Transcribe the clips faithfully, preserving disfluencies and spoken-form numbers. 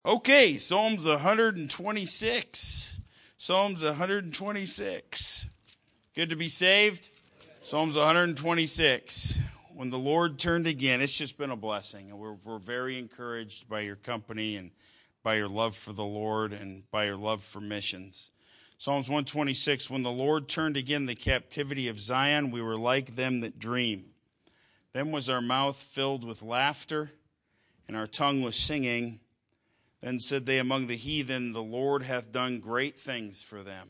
Okay, Psalms one twenty-six. Psalms one twenty-six. Good to be saved. Psalms one twenty-six. When the Lord turned again, it's just been a blessing. And we're, we're very encouraged by your company and by your love for the Lord and by your love for missions. Psalms one twenty-six. When the Lord turned again the captivity of Zion, we were like them that dream. Then was our mouth filled with laughter, and our tongue was singing. Then said they among the heathen, the Lord hath done great things for them.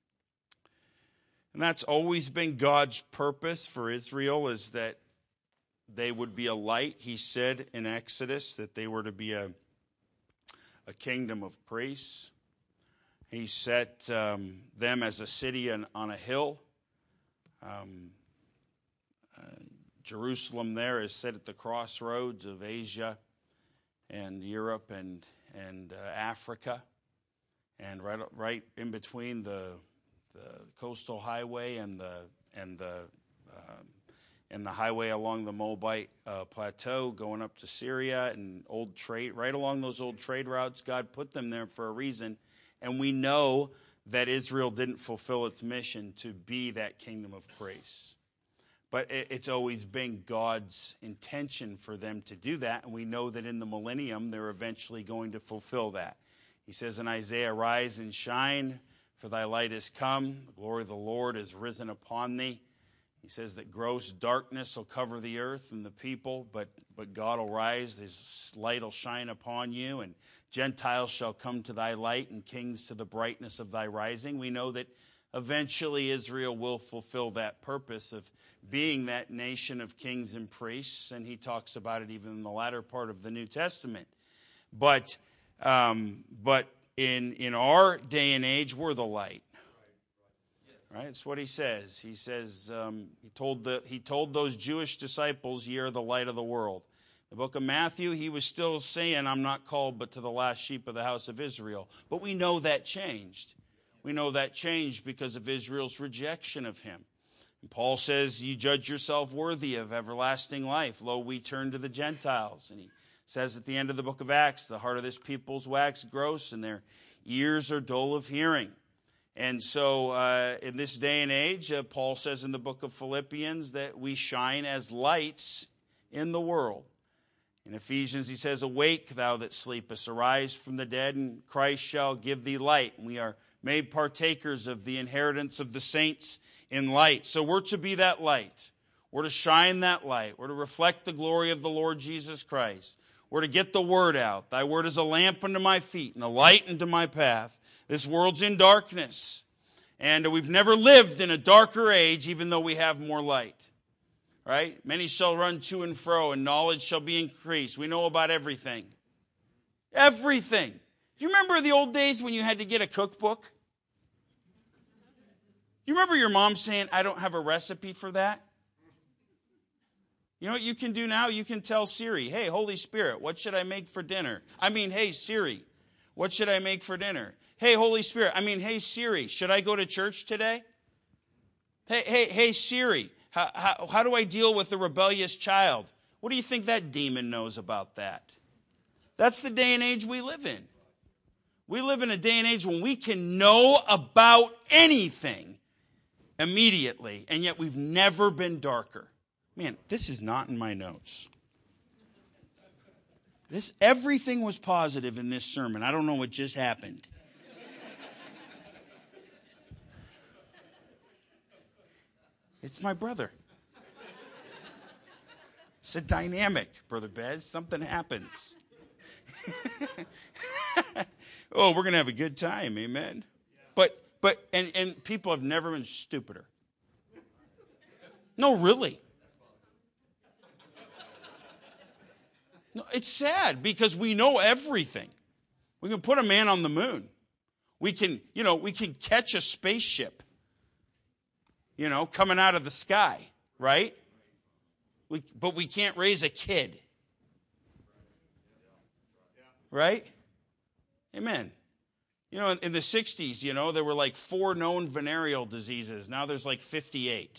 And that's always been God's purpose for Israel, is that they would be a light. He said in Exodus that they were to be a, a kingdom of priests. He set um, them as a city on, on a hill. Um, uh, Jerusalem there is set at the crossroads of Asia and Europe and and uh, Africa, and right right in between the the coastal highway and the and the uh, and the highway along the Moabite uh, plateau going up to Syria and old trade, right along those old trade routes. God put them there for a reason, and we know that Israel didn't fulfill its mission to be that kingdom of priests. But it's always been God's intention for them to do that, and we know that in the millennium they're eventually going to fulfill that. He says in Isaiah, "Arise and shine, for thy light is come. The glory of the Lord is risen upon thee." He says that gross darkness will cover the earth and the people, but, but God will rise, his light will shine upon you, and Gentiles shall come to thy light, and kings to the brightness of thy rising. We know that eventually Israel will fulfill that purpose of being that nation of kings and priests, and he talks about it even in the latter part of the New Testament. But um, but in in our day and age, we're the light. Right? It's what he says. He says um, he told the he told those Jewish disciples, "Ye are the light of the world." The book of Matthew, he was still saying, "I'm not called but to the last sheep of the house of Israel." But we know that changed. We know that changed because of Israel's rejection of him. And Paul says, "You judge yourself worthy of everlasting life. Lo, we turn to the Gentiles." And he says at the end of the book of Acts, "The heart of this people's waxed gross, and their ears are dull of hearing." And so uh, in this day and age, uh, Paul says in the book of Philippians that we shine as lights in the world. In Ephesians, he says, "Awake, thou that sleepest, arise from the dead, and Christ shall give thee light." And we are made partakers of the inheritance of the saints in light. So we're to be that light. We're to shine that light. We're to reflect the glory of the Lord Jesus Christ. We're to get the word out. "Thy word is a lamp unto my feet and a light unto my path." This world's in darkness, and we've never lived in a darker age, even though we have more light. Right? "Many shall run to and fro, and knowledge shall be increased." We know about everything. Everything. Do you remember the old days when you had to get a cookbook? You remember your mom saying, "I don't have a recipe for that"? You know what you can do now? You can tell Siri, "Hey, Holy Spirit, what should I make for dinner?" I mean, "Hey, Siri, what should I make for dinner?" "Hey, Holy Spirit, I mean, hey, Siri, should I go to church today?" Hey, hey, hey, Siri, how, how, how do I deal with a rebellious child? What do you think that demon knows about that? That's the day and age we live in. We live in a day and age when we can know about anything immediately, and yet we've never been darker. Man, this is not in my notes. This everything was positive in this sermon. I don't know what just happened. It's my brother. It's a dynamic, Brother Bez. Something happens. Oh, we're going to have a good time, amen? But, but, and, and people have never been stupider. No, really. No, it's sad because we know everything. We can put a man on the moon. We can, you know, we can catch a spaceship, you know, coming out of the sky, right? We, but we can't raise a kid. Right? Amen. You know, in, in the sixties, you know, there were like four known venereal diseases. Now there's like fifty-eight.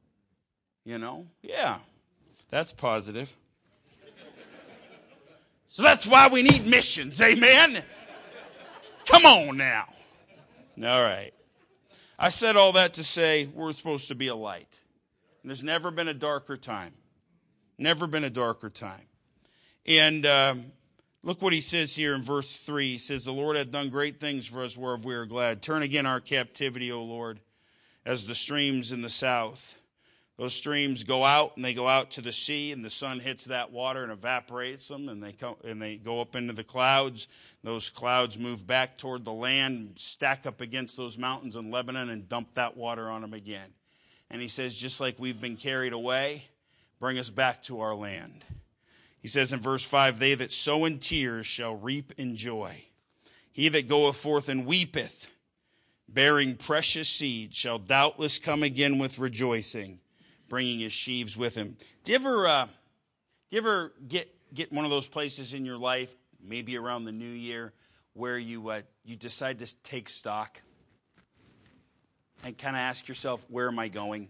You know? Yeah. That's positive. So that's why we need missions, amen? Come on now. All right. I said all that to say we're supposed to be a light. And there's never been a darker time. Never been a darker time. And um, look what he says here in verse three. He says, the Lord hath done great things for us whereof we are glad. Turn again our captivity, O Lord, as the streams in the south. Those streams go out and they go out to the sea, and the sun hits that water and evaporates them, and they come and they go up into the clouds. Those clouds move back toward the land, stack up against those mountains in Lebanon, and dump that water on them again. And he says, just like we've been carried away, bring us back to our land. He says in verse five, they that sow in tears shall reap in joy. He that goeth forth and weepeth, bearing precious seed, shall doubtless come again with rejoicing, bringing his sheaves with him. Do you ever, uh, do you ever get get one of those places in your life, maybe around the new year, where you uh, you decide to take stock and kind of ask yourself, where am I going?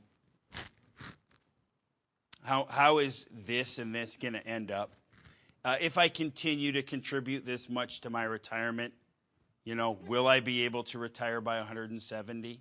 How how is this and this going to end up? Uh, if I continue to contribute this much to my retirement, you know, will I be able to retire by one hundred seventy?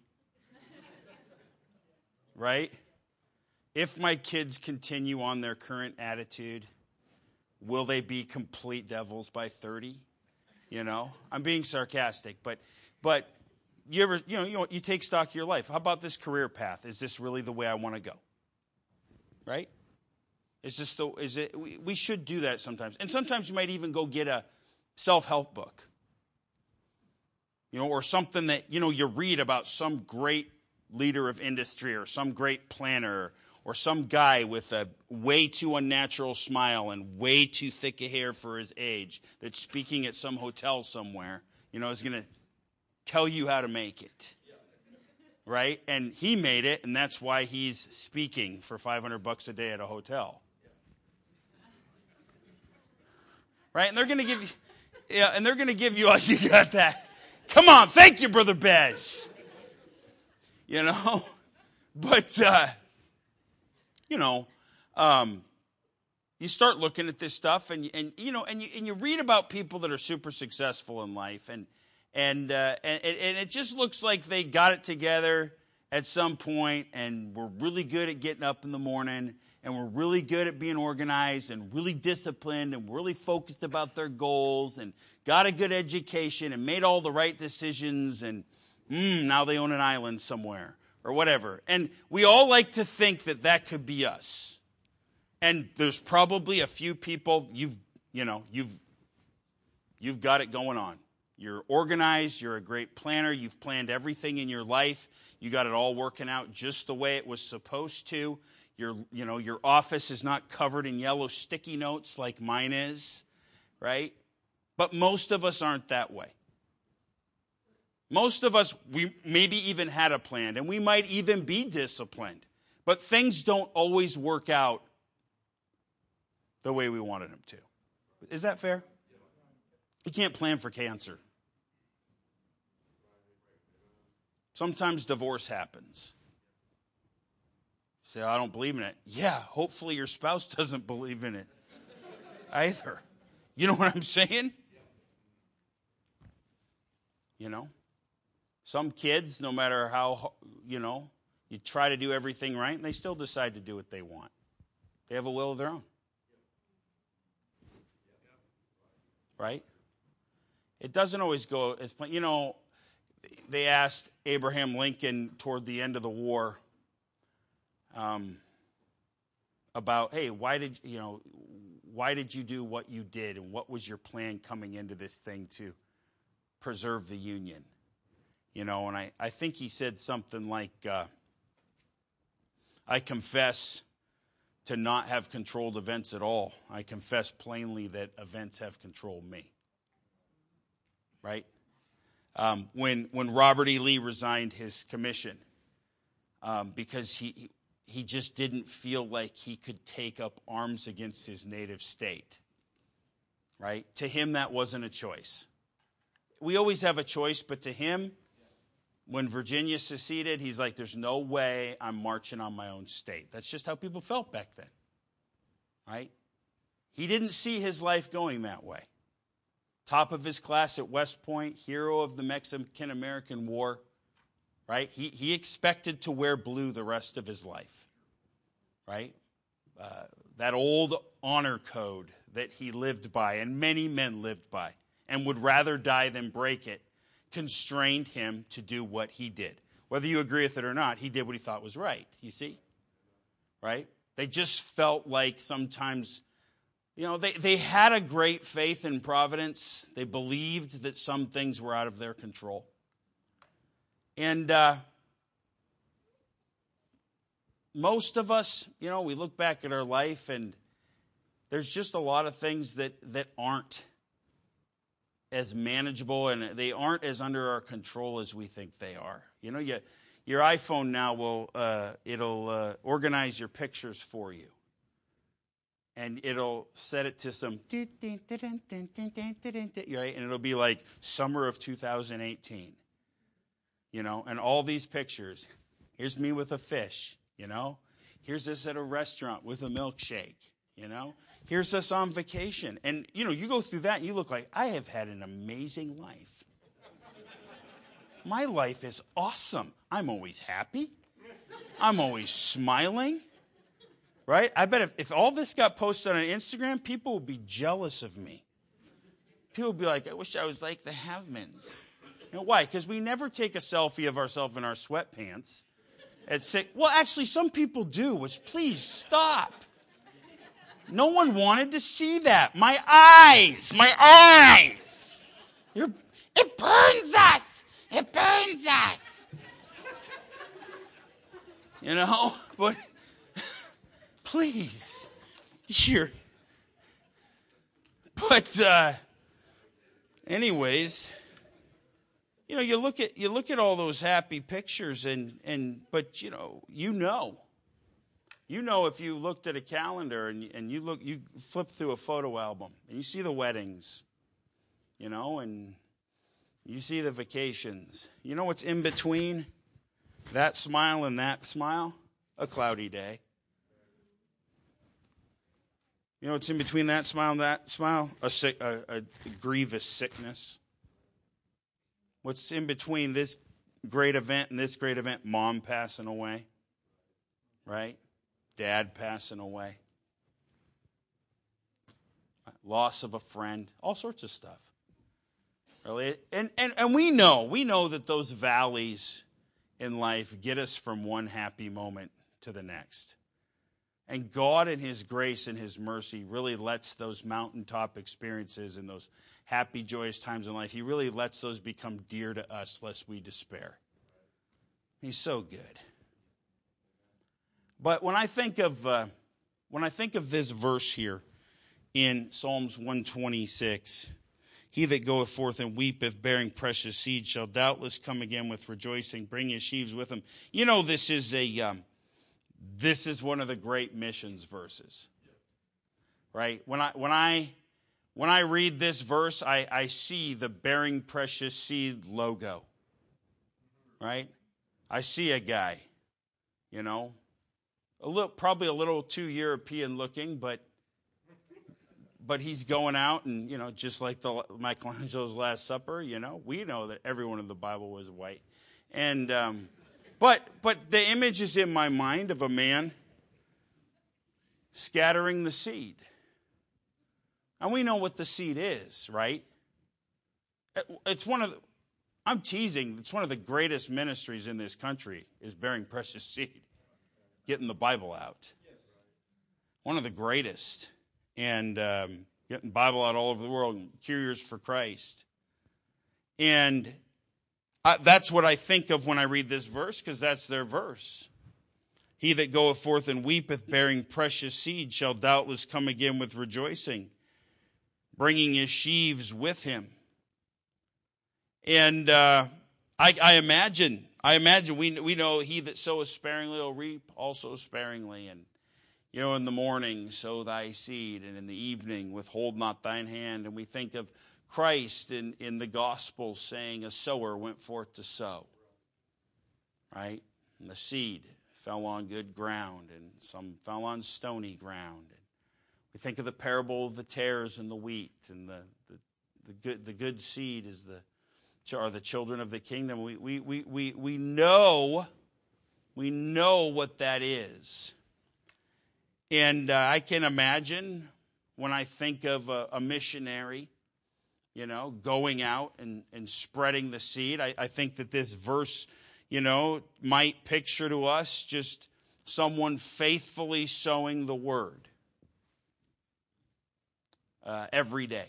Right? If my kids continue on their current attitude, will they be complete devils by thirty? You know, I'm being sarcastic, but but you ever, you know, you know, you take stock of your life. How about this career path? Is this really the way I want to go? Right? Is this the, is it, we, we should do that sometimes. And sometimes you might even go get a self-help book. You know, or something that, you know, you read about some great leader of industry or some great planner or some guy with a way too unnatural smile and way too thick a hair for his age that's speaking at some hotel somewhere, you know, is going to tell you how to make it. Right? And he made it, and that's why he's speaking for five hundred bucks a day at a hotel. Right? And they're going to give you, yeah, and they're going to give you, oh, you got that. Come on, thank you, Brother Bez. You know? But, uh, you know, um, you start looking at this stuff, and, and you know, and you, and you read about people that are super successful in life, and and, uh, and and it just looks like they got it together at some point, and we're really good at getting up in the morning, and we're really good at being organized, and really disciplined, and really focused about their goals, and got a good education, and made all the right decisions, and mm, now they own an island somewhere, or whatever. And we all like to think that that could be us. And there's probably a few people you've, you know, you've, you've got it going on. You're organized. You're a great planner. You've planned everything in your life. You got it all working out just the way it was supposed to. Your, you know, your office is not covered in yellow sticky notes like mine is, right? But most of us aren't that way. Most of us, we maybe even had a plan, and we might even be disciplined. But things don't always work out the way we wanted them to. Is that fair? You can't plan for cancer. Sometimes divorce happens. You say, I don't believe in it. Yeah, hopefully your spouse doesn't believe in it either. You know what I'm saying? You know? Some kids, no matter how, you know, you try to do everything right, and they still decide to do what they want. They have a will of their own. Right? It doesn't always go as planned. You know, they asked Abraham Lincoln toward the end of the war um, about, hey, why did you know, why did you do what you did, and what was your plan coming into this thing to preserve the Union? You know, and I, I think he said something like, uh, I confess to not have controlled events at all. I confess plainly that events have controlled me. Right? Um, when when Robert E. Lee resigned his commission um, because he he just didn't feel like he could take up arms against his native state. Right? To him, that wasn't a choice. We always have a choice, but to him, when Virginia seceded, he's like, there's no way I'm marching on my own state. That's just how people felt back then. Right? He didn't see his life going that way. Top of his class at West Point, hero of the Mexican-American War, right? He, he expected to wear blue the rest of his life, right? Uh, that old honor code that he lived by, and many men lived by, and would rather die than break it, constrained him to do what he did. Whether you agree with it or not, he did what he thought was right, you see? Right? They just felt like sometimes, you know, they, they had a great faith in providence. They believed that some things were out of their control. And uh, most of us, you know, we look back at our life and there's just a lot of things that, that aren't as manageable and they aren't as under our control as we think they are. You know, you, your iPhone now will, uh, it'll uh, organize your pictures for you. And it'll set it to some, right? And it'll be like summer of two thousand eighteen. You know, and all these pictures. Here's me with a fish, you know. Here's us at a restaurant with a milkshake, you know. Here's us on vacation. And, you know, you go through that and you look like, I have had an amazing life. My life is awesome. I'm always happy. I'm always smiling. Right? I bet if, if all this got posted on Instagram, people would be jealous of me. People would be like, I wish I was like the Havmans. You know, why? Because we never take a selfie of ourselves in our sweatpants. At six. Well, actually, some people do, which please stop. No one wanted to see that. My eyes, my eyes. You're, it burns us. It burns us. You know, but please, here. But uh, anyways, you know, you look at you look at all those happy pictures, and and but you know, you know, you know, if you looked at a calendar and and you look, you flip through a photo album and you see the weddings, you know, and you see the vacations. You know what's in between that smile and that smile? A cloudy day. You know what's in between that smile and that smile? A, sick, a, a grievous sickness. What's in between this great event and this great event? Mom passing away, right? Dad passing away. Loss of a friend. All sorts of stuff. Really, and, and, and we know, we know that those valleys in life get us from one happy moment to the next. And God in his grace and his mercy really lets those mountaintop experiences and those happy, joyous times in life, he really lets those become dear to us lest we despair. He's so good. But when I think of uh, when I think of this verse here in Psalms one twenty-six, he that goeth forth and weepeth, bearing precious seed, shall doubtless come again with rejoicing, bring his sheaves with him. You know, this is a um, this is one of the great missions verses, right? When I when I when I read this verse, I, I see the bearing precious seed logo, right? I see a guy, you know, a little probably a little too European looking, but. But he's going out and, you know, just like the Michelangelo's Last Supper, you know, we know that everyone in the Bible was white. And, um, but, but the image is in my mind of a man scattering the seed. And we know what the seed is, right? It's one of the, I'm teasing, it's one of the greatest ministries in this country is bearing precious seed, getting the Bible out. One of the greatest. And um, getting Bible out all over the world, and Curious for Christ. And I, that's what I think of when I read this verse, because that's their verse. He that goeth forth and weepeth, bearing precious seed, shall doubtless come again with rejoicing, bringing his sheaves with him. And uh, I, I imagine, I imagine we we know he that soweth sparingly will reap also sparingly, and you know, in the morning, sow thy seed, and in the evening, withhold not thine hand. And we think of Christ in, in the gospel saying a sower went forth to sow, right? And the seed fell on good ground, and some fell on stony ground. And We think of the parable of the tares and the wheat, and the, the, the good the good seed is the are the children of the kingdom. We we we we we know we know what that is. And uh, I can imagine when I think of a, a missionary, you know, going out and, and spreading the seed, I, I think that this verse, you know, might picture to us just someone faithfully sowing the word uh, every day.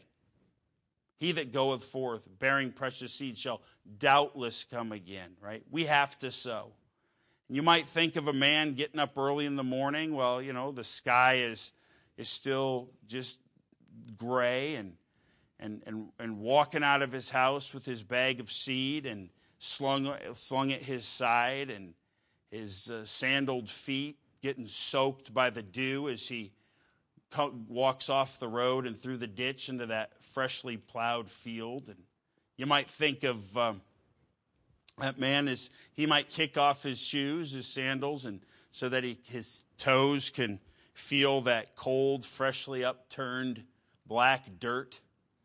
He that goeth forth bearing precious seed shall doubtless come again, right? We have to sow. You might think of a man getting up early in the morning. Well, you know, the sky is is still just gray, and and and and walking out of his house with his bag of seed and slung slung at his side, and his uh, sandaled feet getting soaked by the dew as he co- walks off the road and through the ditch into that freshly plowed field. And you might think of um, that man is he might kick off his shoes, his sandals, and so that he, his toes can feel that cold, freshly upturned black dirt.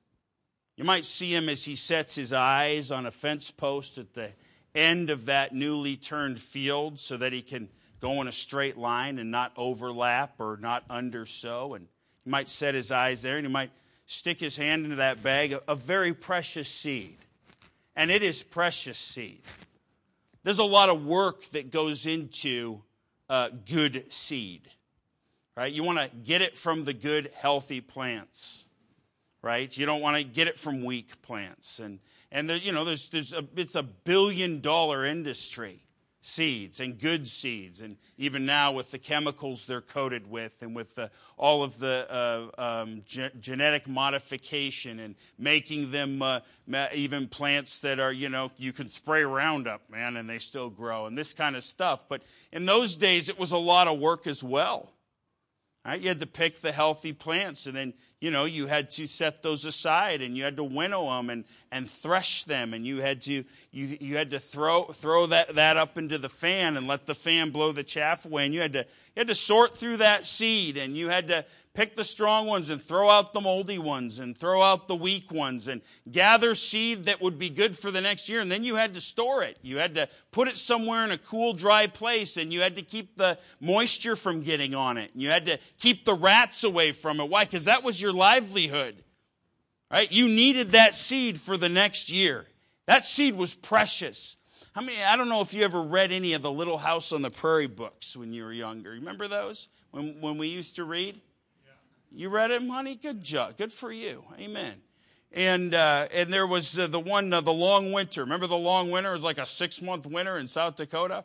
You might see him as he sets his eyes on a fence post at the end of that newly turned field so that he can go in a straight line and not overlap or not undersow. And he might set his eyes there, and he might stick his hand into that bag, a, a very precious seed. And it is precious seed. There's a lot of work that goes into uh, good seed, right? You want to get it from the good, healthy plants, right? You don't want to get it from weak plants. And and there, you know, there's there's a, it's a billion dollar industry, seeds and good seeds, and even now with the chemicals they're coated with, and with the, all of the uh, um, ge- genetic modification and making them uh, even plants that are, you know, you can spray Roundup, man, and they still grow, and this kind of stuff. But in those days, it was a lot of work as well. Right? You had to pick the healthy plants, and then, you know, you had to set those aside, and you had to winnow them and, and thresh them, and you had to you you had to throw throw that, that up into the fan and let the fan blow the chaff away, and you had to you had to sort through that seed, and you had to pick the strong ones and throw out the moldy ones and throw out the weak ones and gather seed that would be good for the next year, and then you had to store it. You had to put it somewhere in a cool, dry place, and you had to keep the moisture from getting on it. And you had to keep the rats away from it. Why? Because that was your livelihood, right? You needed that seed for the next year. That seed was precious. I mean, I don't know if you ever read any of the Little House on the Prairie books when you were younger. Remember those? When when we used to read? You read them, honey? Good job. Good for you. Amen. And uh, and there was uh, the one, uh, the long winter. Remember the long winter? It was like a six-month winter in South Dakota.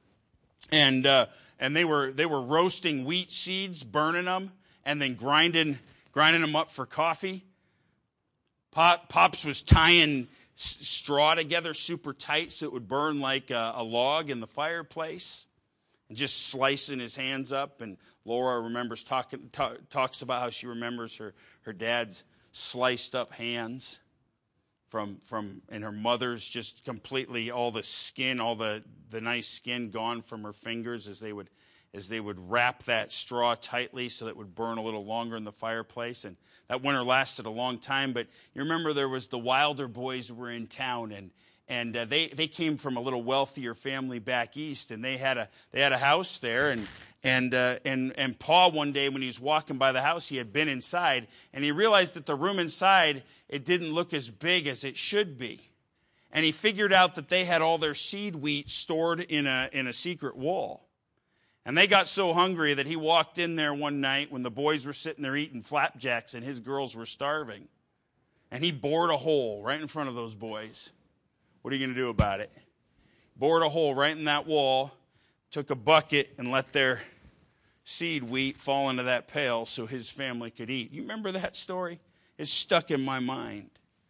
And uh, and they were they were roasting wheat seeds, burning them, and then grinding grinding them up for coffee. Pop, Pops was tying s- straw together super tight so it would burn like a, a log in the fireplace. And just slicing his hands up. And Laura remembers talking talk, talks about how she remembers her, her dad's sliced up hands from from and her mother's just completely all the skin, all the, the nice skin gone from her fingers as they would as they would wrap that straw tightly so that it would burn a little longer in the fireplace. And that winter lasted a long time. But you remember there was the Wilder boys who were in town, and And uh, they, they came from a little wealthier family back east, and they had a they had a house there. And and uh, and and Paul, one day when he was walking by the house, he had been inside, and he realized that the room inside, it didn't look as big as it should be. And he figured out that they had all their seed wheat stored in a in a secret wall. And they got so hungry that he walked in there one night when the boys were sitting there eating flapjacks and his girls were starving. And he bored a hole right in front of those boys. What are you going to do about it? Bored a hole right in that wall, took a bucket and let their seed wheat fall into that pail so his family could eat. You remember that story? It's stuck in my mind.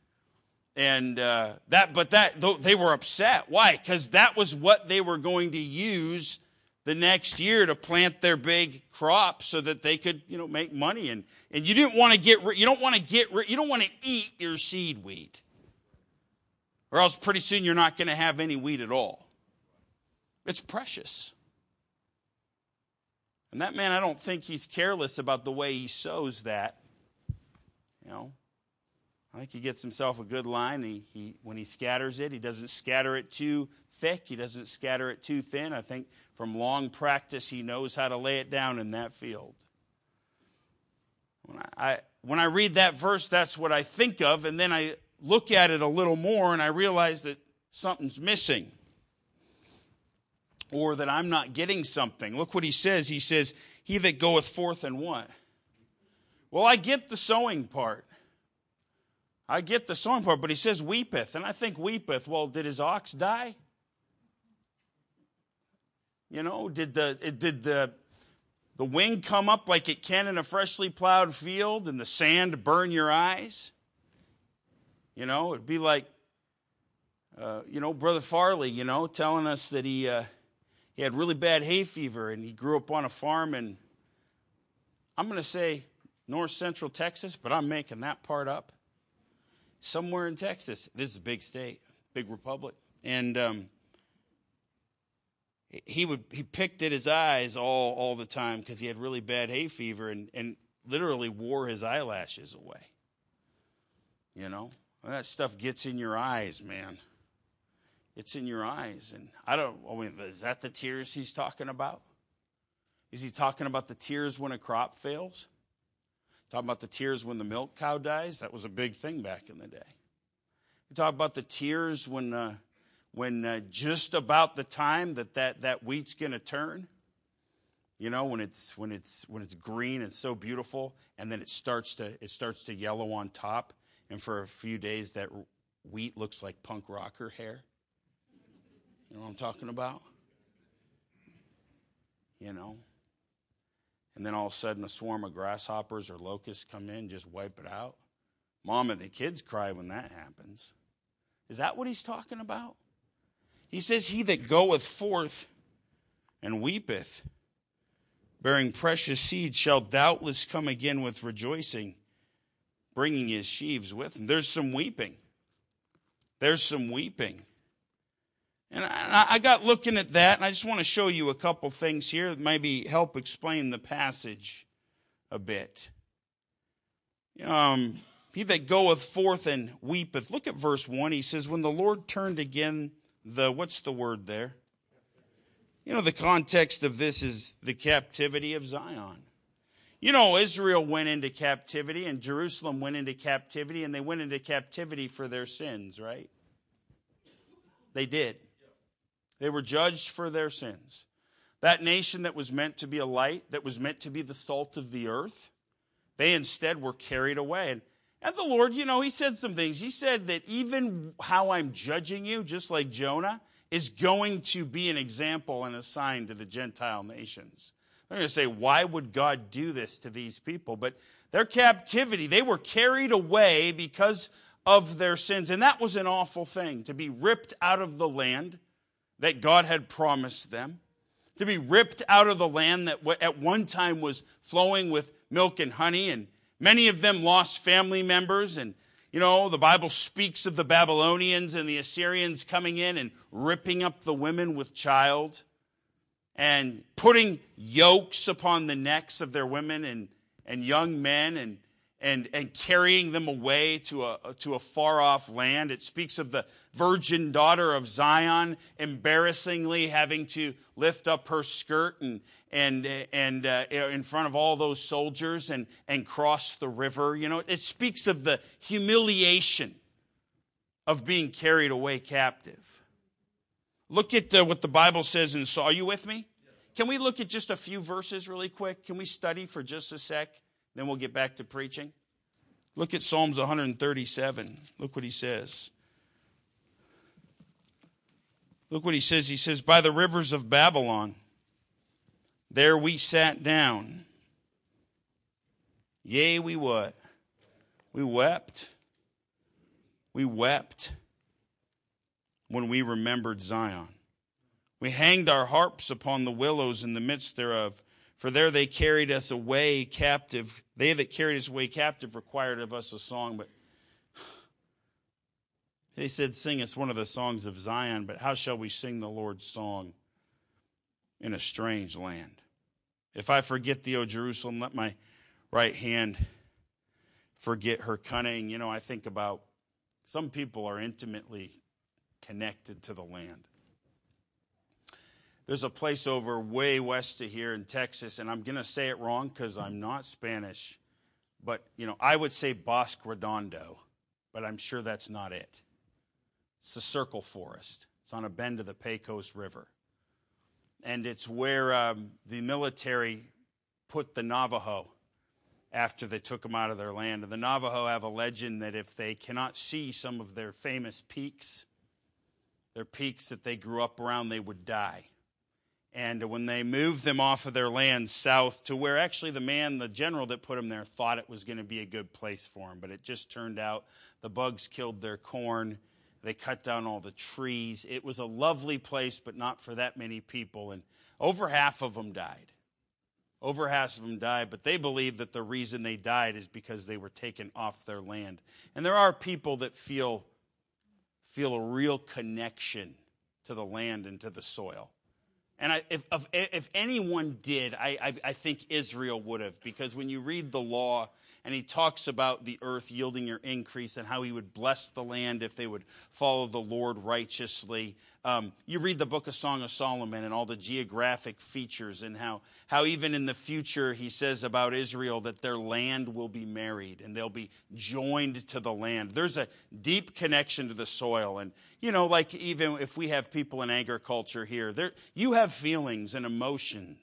And uh, that, but that they were upset. Why? Because that was what they were going to use the next year to plant their big crop so that they could, you know, make money. And and you didn't want to get rid. You don't want to get rid. You don't want to eat your seed wheat. Or else pretty soon you're not going to have any wheat at all. It's precious. And that man, I don't think he's careless about the way he sows that. You know, I think he gets himself a good line. He, he, when he scatters it, he doesn't scatter it too thick. He doesn't scatter it too thin. I think from long practice, he knows how to lay it down in that field. When I, when I read that verse, that's what I think of. And then I look at it a little more and I realize that something's missing. Or that I'm not getting something. Look what he says. He says, he that goeth forth and what? Well, I get the sowing part. I get the sowing part, but he says weepeth. And I think weepeth, well, did his ox die? You know, did the did the the wind come up like it can in a freshly plowed field and the sand burn your eyes? You know, it'd be like, uh, you know, Brother Farley, you know, telling us that he uh, he had really bad hay fever and he grew up on a farm in, I'm going to say north central Texas, but I'm making that part up. Somewhere in Texas. This is a big state, big republic. And um, he would he picked at his eyes all, all the time because he had really bad hay fever and, and literally wore his eyelashes away. You know? Well, that stuff gets in your eyes, man. It's in your eyes. And I don't, I mean, is that the tears he's talking about? Is he talking about the tears when a crop fails? Talking about the tears when the milk cow dies? That was a big thing back in the day. We talk about the tears when uh, when uh, just about the time that that, that wheat's going to turn. You know, when it's when it's when it's green and so beautiful, and then it starts to it starts to yellow on top, and for a few days that wheat looks like punk rocker hair. You know what I'm talking about? You know. And then all of a sudden a swarm of grasshoppers or locusts come in, just wipe it out. Mom and the kids cry when that happens. Is that what he's talking about? He says, he that goeth forth and weepeth, bearing precious seed, shall doubtless come again with rejoicing, bringing his sheaves with him. There's some weeping. There's some weeping. And I got looking at that, and I just want to show you a couple things here that maybe help explain the passage a bit. Um, he that goeth forth and weepeth. Look at verse one. He says, when the Lord turned again the, what's the word there? You know, the context of this is the captivity of Zion. You know, Israel went into captivity, and Jerusalem went into captivity, and they went into captivity for their sins, right? They did. They were judged for their sins. That nation that was meant to be a light, that was meant to be the salt of the earth, they instead were carried away. And, and the Lord, you know, he said some things. He said that even how I'm judging you, just like Jonah, is going to be an example and a sign to the Gentile nations. They're going to say, why would God do this to these people? But their captivity, they were carried away because of their sins. And that was an awful thing, to be ripped out of the land that God had promised them, to be ripped out of the land that at one time was flowing with milk and honey, and many of them lost family members. And, you know, the Bible speaks of the Babylonians and the Assyrians coming in and ripping up the women with child and putting yokes upon the necks of their women and, and young men and And, and carrying them away to a, to a far-off land. It speaks of the virgin daughter of Zion embarrassingly having to lift up her skirt and, and, and uh, in front of all those soldiers and, and cross the river. You know, it speaks of the humiliation of being carried away captive. Look at uh, what the Bible says in Psalm. Are you with me? Can we look at just a few verses really quick? Can we study for just a sec? Then we'll get back to preaching. Look at Psalms one thirty-seven. Look what he says. Look what he says. He says, by the rivers of Babylon, there we sat down. Yea, we what? We wept. We wept when we remembered Zion. We hanged our harps upon the willows in the midst thereof. For there they carried us away captive. They that carried us away captive required of us a song. But they said, sing us one of the songs of Zion. But how shall we sing the Lord's song in a strange land? If I forget thee, O Jerusalem, let my right hand forget her cunning. You know, I think about some people are intimately connected to the land. There's a place over way west of here in Texas, and I'm going to say it wrong because I'm not Spanish, but, you know, I would say Bosque Redondo, but I'm sure that's not it. It's the Circle Forest. It's on a bend of the Pecos River. And it's where um, the military put the Navajo after they took them out of their land. And the Navajo have a legend that if they cannot see some of their famous peaks, their peaks that they grew up around, they would die. And when they moved them off of their land south to where actually the man, the general that put them there, thought it was going to be a good place for them. But it just turned out the bugs killed their corn. They cut down all the trees. It was a lovely place, but not for that many people. And over half of them died. Over half of them died, but they believe that the reason they died is because they were taken off their land. And there are people that feel, feel a real connection to the land and to the soil. And I, if, if if anyone did, I, I, I think Israel would have, because when you read the law and he talks about the earth yielding your increase and how he would bless the land if they would follow the Lord righteously. Um, you read the book of Song of Solomon and all the geographic features and how, how even in the future he says about Israel that their land will be married and they'll be joined to the land. There's a deep connection to the soil. And, you know, like even if we have people in agriculture here, there you have feelings and emotions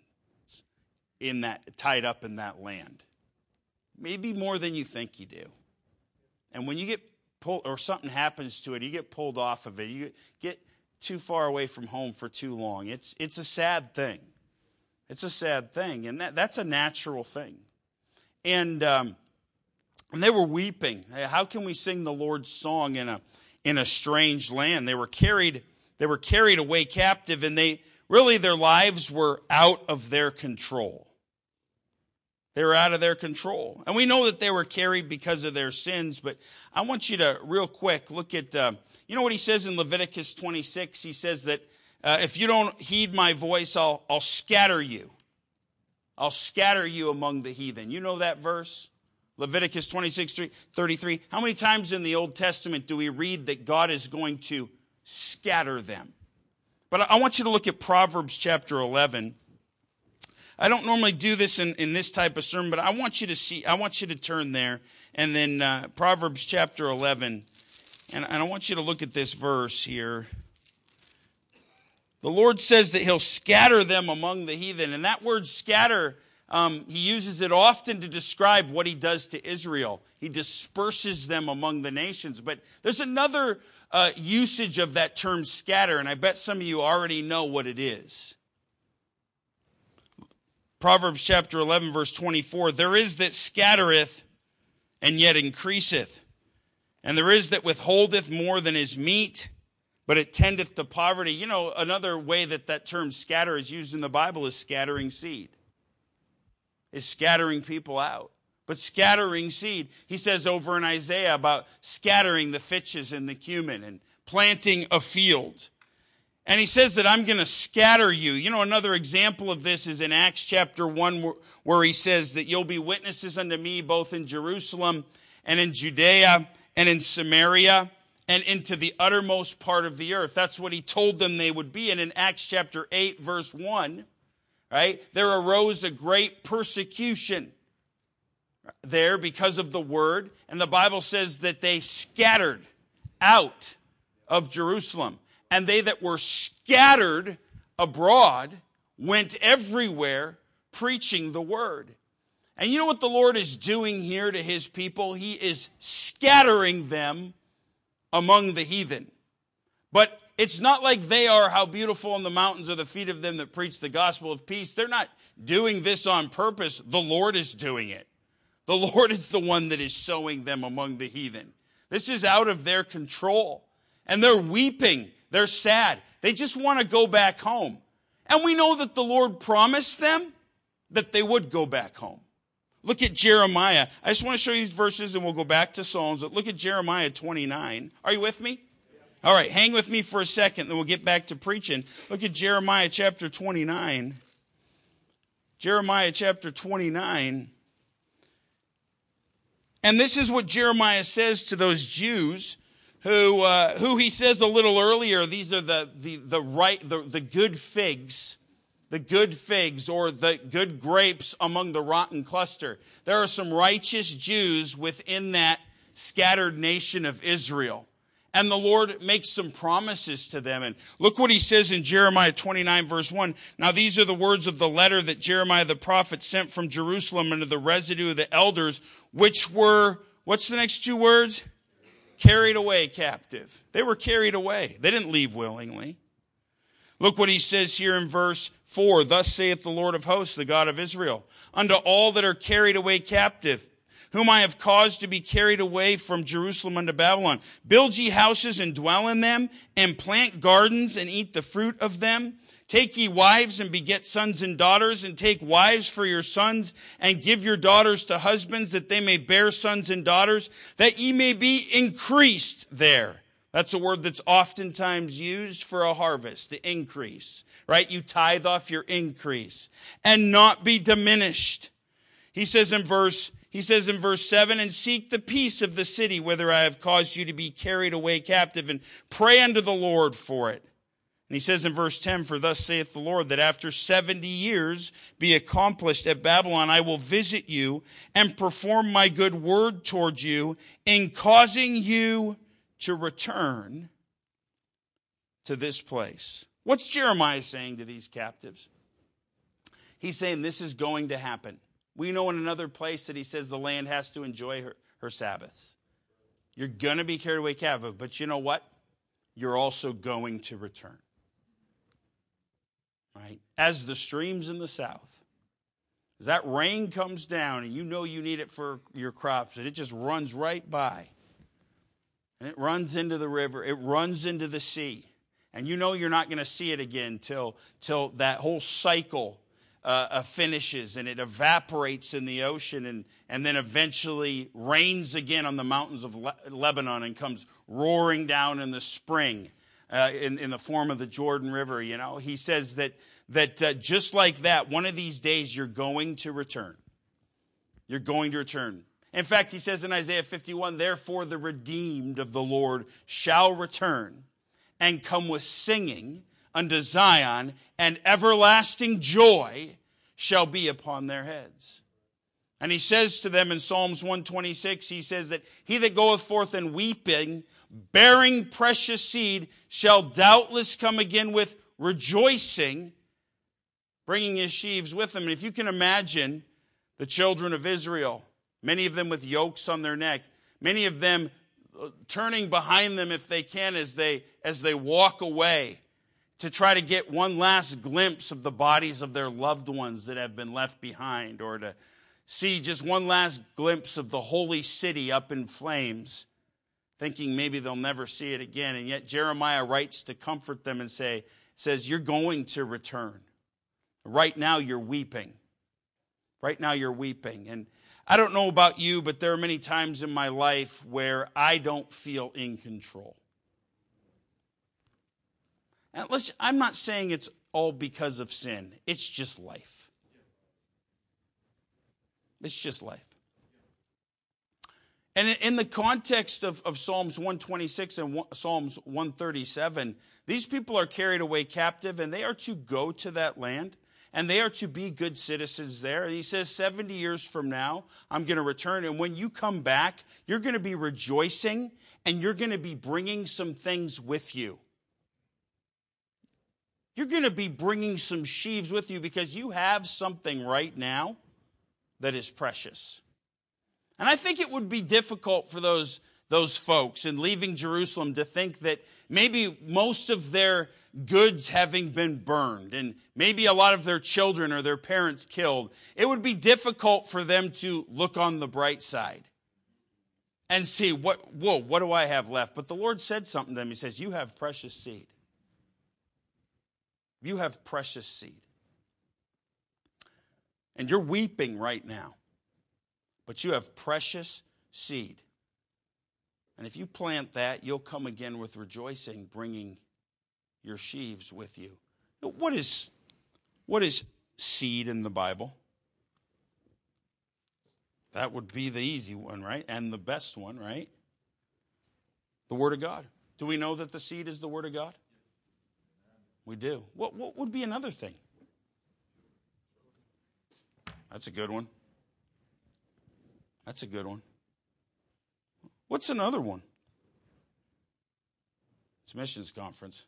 in that tied up in that land. Maybe more than you think you do. And when you get pulled or something happens to it, you get pulled off of it, you get too far away from home for too long. It's it's a sad thing. It's a sad thing. And that, that's a natural thing. And um, and they were weeping. How can we sing the Lord's song in a in a strange land? They were carried, they were carried away captive, and they really their lives were out of their control. They were out of their control. And we know that they were carried because of their sins, but I want you to real quick look at, uh, you know what he says in Leviticus twenty-six? He says that uh, if you don't heed my voice, I'll, I'll scatter you. I'll scatter you among the heathen. You know that verse? Leviticus twenty-six, thirty-three. How many times in the Old Testament do we read that God is going to scatter them? But I want you to look at Proverbs chapter eleven. I don't normally do this in, in this type of sermon, but I want you to see, I want you to turn there. And then uh, Proverbs chapter eleven. And, and I want you to look at this verse here. The Lord says that he'll scatter them among the heathen. And that word scatter, um, he uses it often to describe what he does to Israel. He disperses them among the nations. But there's another uh, usage of that term scatter, and I bet some of you already know what it is. Proverbs chapter eleven, verse twenty-four, there is that scattereth and yet increaseth, and there is that withholdeth more than is meet, but it tendeth to poverty. You know, another way that that term scatter is used in the Bible is scattering seed, is scattering people out. But scattering seed, he says over in Isaiah about scattering the fitches and the cumin and planting a field. And he says that I'm going to scatter you. You know, another example of this is in Acts chapter one, where he says that you'll be witnesses unto me both in Jerusalem and in Judea and in Samaria and into the uttermost part of the earth. That's what he told them they would be. And in Acts chapter eight, verse one, right, there arose a great persecution there because of the word. And the Bible says that they scattered out of Jerusalem. And they that were scattered abroad went everywhere preaching the word. And you know what the Lord is doing here to his people? He is scattering them among the heathen. But it's not like they are how beautiful on the mountains are the feet of them that preach the gospel of peace. They're not doing this on purpose. The Lord is doing it. The Lord is the one that is sowing them among the heathen. This is out of their control. And they're weeping. They're sad. They just want to go back home. And we know that the Lord promised them that they would go back home. Look at Jeremiah. I just want to show you these verses and we'll go back to Psalms. But look at Jeremiah twenty-nine. Are you with me? All right, hang with me for a second, then we'll get back to preaching. Look at Jeremiah chapter twenty-nine. Jeremiah chapter twenty-nine. And this is what Jeremiah says to those Jews who, uh, who he says a little earlier, these are the, the, the right, the, the good figs, the good figs or the good grapes among the rotten cluster. There are some righteous Jews within that scattered nation of Israel. And the Lord makes some promises to them. And look what he says in Jeremiah twenty-nine, verse one. Now these are the words of the letter that Jeremiah the prophet sent from Jerusalem unto the residue of the elders, which were, what's the next two words? Carried away captive. They were carried away. They didn't leave willingly. Look what he says here in verse four. Thus saith the Lord of hosts, the God of Israel, unto all that are carried away captive, whom I have caused to be carried away from Jerusalem unto Babylon. Build ye houses and dwell in them, and plant gardens and eat the fruit of them. Take ye wives and beget sons and daughters, and take wives for your sons, and give your daughters to husbands, that they may bear sons and daughters, that ye may be increased there. That's a word that's oftentimes used for a harvest, the increase, right? You tithe off your increase, and not be diminished. He says in verse He says in verse seven, and seek the peace of the city whither I have caused you to be carried away captive, and pray unto the Lord for it. And he says in verse ten, for thus saith the Lord, that after seventy years be accomplished at Babylon, I will visit you and perform my good word toward you in causing you to return to this place. What's Jeremiah saying to these captives? He's saying this is going to happen. We know in another place that he says the land has to enjoy her, her Sabbaths. You're going to be carried away captive, but you know what? You're also going to return. Right? As the streams in the south. As that rain comes down and you know you need it for your crops, and it just runs right by. And it runs into the river. It runs into the sea. And you know you're not going to see it again till, till that whole cycle Uh, uh, finishes and it evaporates in the ocean and, and then eventually rains again on the mountains of Le- Lebanon and comes roaring down in the spring uh, in, in the form of the Jordan River. You know, he says that, that uh, just like that, one of these days you're going to return. You're going to return. In fact, he says in Isaiah fifty-one, therefore the redeemed of the Lord shall return and come with singing unto Zion, and everlasting joy shall be upon their heads. And he says to them in Psalms one twenty-six, he says that he that goeth forth in weeping, bearing precious seed, shall doubtless come again with rejoicing, bringing his sheaves with him. And if you can imagine the children of Israel, many of them with yokes on their neck, many of them turning behind them if they can as they, as they walk away, to try to get one last glimpse of the bodies of their loved ones that have been left behind, or to see just one last glimpse of the holy city up in flames, thinking maybe they'll never see it again. And yet Jeremiah writes to comfort them and say, says, you're going to return. Right now you're weeping. Right now you're weeping. And I don't know about you, but there are many times in my life where I don't feel in control. And let's, I'm not saying it's all because of sin. It's just life. It's just life. And in the context of, of Psalms one twenty-six and Psalms one thirty-seven, these people are carried away captive, and they are to go to that land, and they are to be good citizens there. And he says, seventy years from now, I'm going to return. And when you come back, you're going to be rejoicing, and you're going to be bringing some things with you. You're going to be bringing some sheaves with you because you have something right now that is precious. And I think it would be difficult for those, those folks in leaving Jerusalem to think that maybe most of their goods having been burned and maybe a lot of their children or their parents killed, it would be difficult for them to look on the bright side and see, what, whoa, what do I have left? But the Lord said something to them. He says, you have precious seed. You have precious seed. And you're weeping right now. But you have precious seed. And if you plant that, you'll come again with rejoicing, bringing your sheaves with you. What is, what is seed in the Bible? That would be the easy one, right? And the best one, right? The Word of God. Do we know that the seed is the Word of God? We do. What, what would be another thing? That's a good one. That's a good one. What's another one? It's missions conference.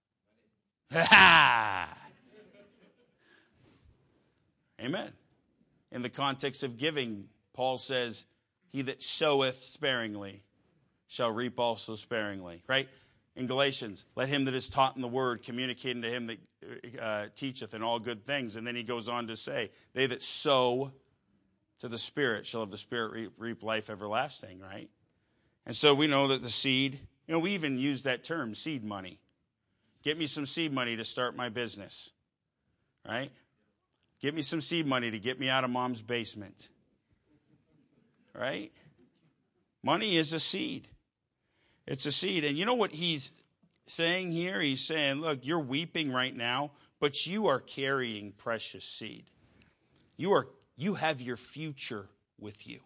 Amen. In the context of giving, Paul says, he that soweth sparingly shall reap also sparingly. Right? In Galatians, let him that is taught in the word communicate unto him that uh, teacheth in all good things. And then he goes on to say, they that sow to the Spirit shall of the Spirit reap, reap life everlasting, right? And so we know that the seed, you know, we even use that term, seed money. Get me some seed money to start my business, right? Get me some seed money to get me out of mom's basement, right? Money is a seed. It's a seed. And you know what he's saying here? He's saying, look, you're weeping right now, but you are carrying precious seed. You are, you have your future with you.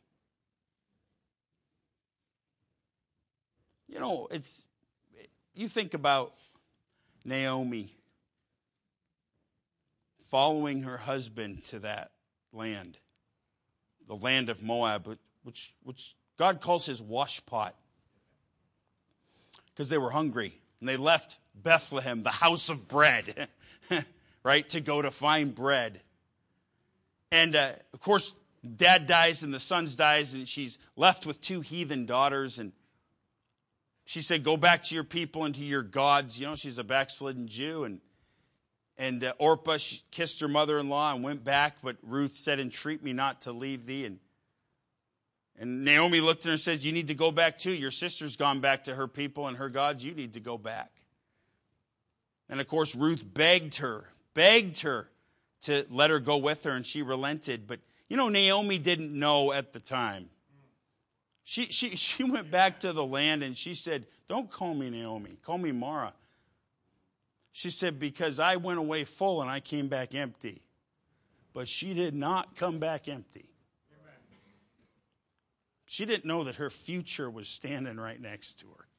You know, it's, you think about Naomi following her husband to that land, the land of Moab, which, which God calls his washpot, because they were hungry. And they left Bethlehem, the house of bread, right, to go to find bread. And, uh, of course, dad dies and the son dies, and she's left with two heathen daughters. And she said, go back to your people and to your gods. You know, she's a backslidden Jew. And and uh, Orpah, she kissed her mother-in-law and went back. But Ruth said, entreat me not to leave thee. And, and Naomi looked at her and says, you need to go back too. Your sister's gone back to her people and her gods. You need to go back. And, of course, Ruth begged her, begged her to let her go with her, and she relented. But, you know, Naomi didn't know at the time. She she she went back to the land and she said, don't call me Naomi, call me Mara. She said, because I went away full and I came back empty. But she did not come back empty. Amen. She didn't know that her future was standing right next to her.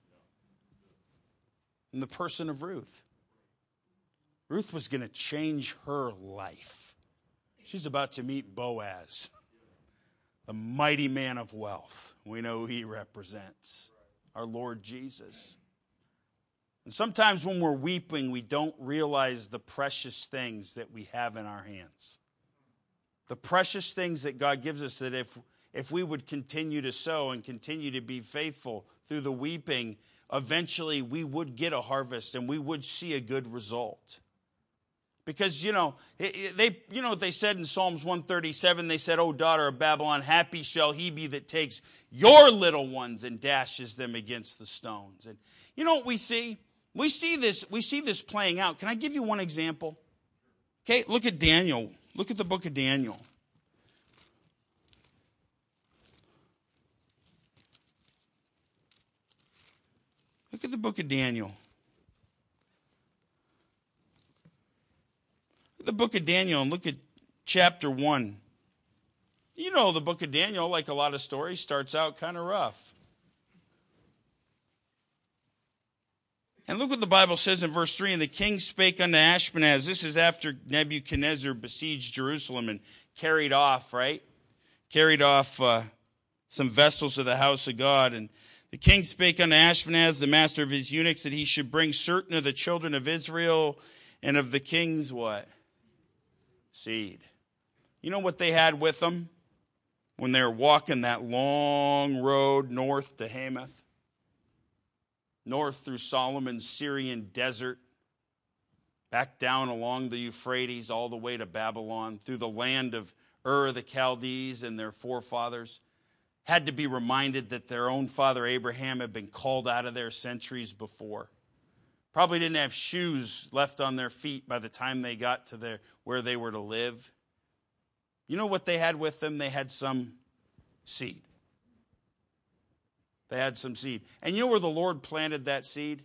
In the person of Ruth. Ruth was going to change her life. She's about to meet Boaz, the mighty man of wealth. We know who he represents, our Lord Jesus. And sometimes when we're weeping, we don't realize the precious things that we have in our hands. The precious things that God gives us, that if, if we would continue to sow and continue to be faithful through the weeping, eventually we would get a harvest and we would see a good result. Because, you know, they, you know what they said in Psalms one thirty-seven? They said, O daughter of Babylon, happy shall he be that takes your little ones and dashes them against the stones. And you know what we see? We see this, we see this playing out. Can I give you one example? Okay, look at Daniel. Look at the book of Daniel. Look at the book of Daniel. The book of Daniel, and look at chapter one. You know the book of Daniel, like a lot of stories, starts out kind of rough. And look what the Bible says in verse three. And the king spake unto Ashpenaz. This is after Nebuchadnezzar besieged Jerusalem and carried off, right? Carried off uh, some vessels of the house of God. And the king spake unto Ashpenaz, the master of his eunuchs, that he should bring certain of the children of Israel and of the king's what? Seed. You know what they had with them when they were walking that long road north to Hamath? North through Solomon's Syrian desert, back down along the Euphrates, all the way to Babylon, through the land of Ur the Chaldees and their forefathers. Had to be reminded that their own father Abraham had been called out of there centuries before. Probably didn't have shoes left on their feet by the time they got to their, where they were to live. You know what they had with them? They had some seed. They had some seed. And you know where the Lord planted that seed?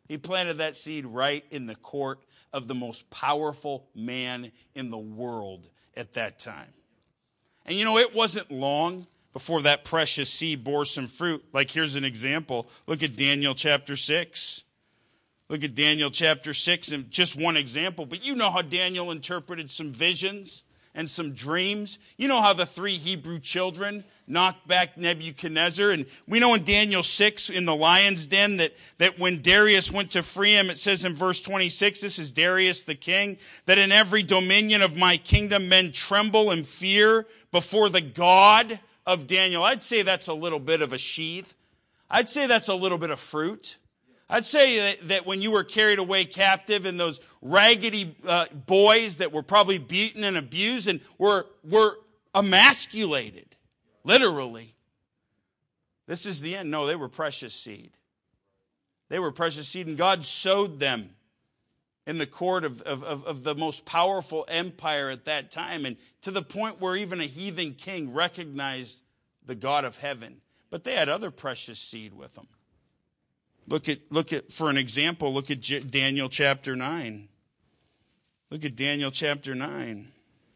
He planted that seed right in the court of the most powerful man in the world at that time. And you know, it wasn't long before that precious seed bore some fruit. Like, here's an example. Look at Daniel chapter six. Look at Daniel chapter six, and just one example. But you know how Daniel interpreted some visions and some dreams. You know how the three Hebrew children knocked back Nebuchadnezzar. And we know in Daniel six, in the lion's den, that, that when Darius went to free him, it says in verse twenty-six, this is Darius the king, that in every dominion of my kingdom men tremble and fear before the God of Daniel. I'd say that's a little bit of a sheath. I'd say that's a little bit of fruit. I'd say that, that when you were carried away captive and those raggedy uh, boys that were probably beaten and abused and were, were emasculated, literally. This is the end. No, they were precious seed. They were precious seed, and God sowed them in the court of, of, of the most powerful empire at that time, and to the point where even a heathen king recognized the God of heaven. But they had other precious seed with them. Look at, look at, for an example, look at J- Daniel chapter nine. Look at Daniel chapter nine.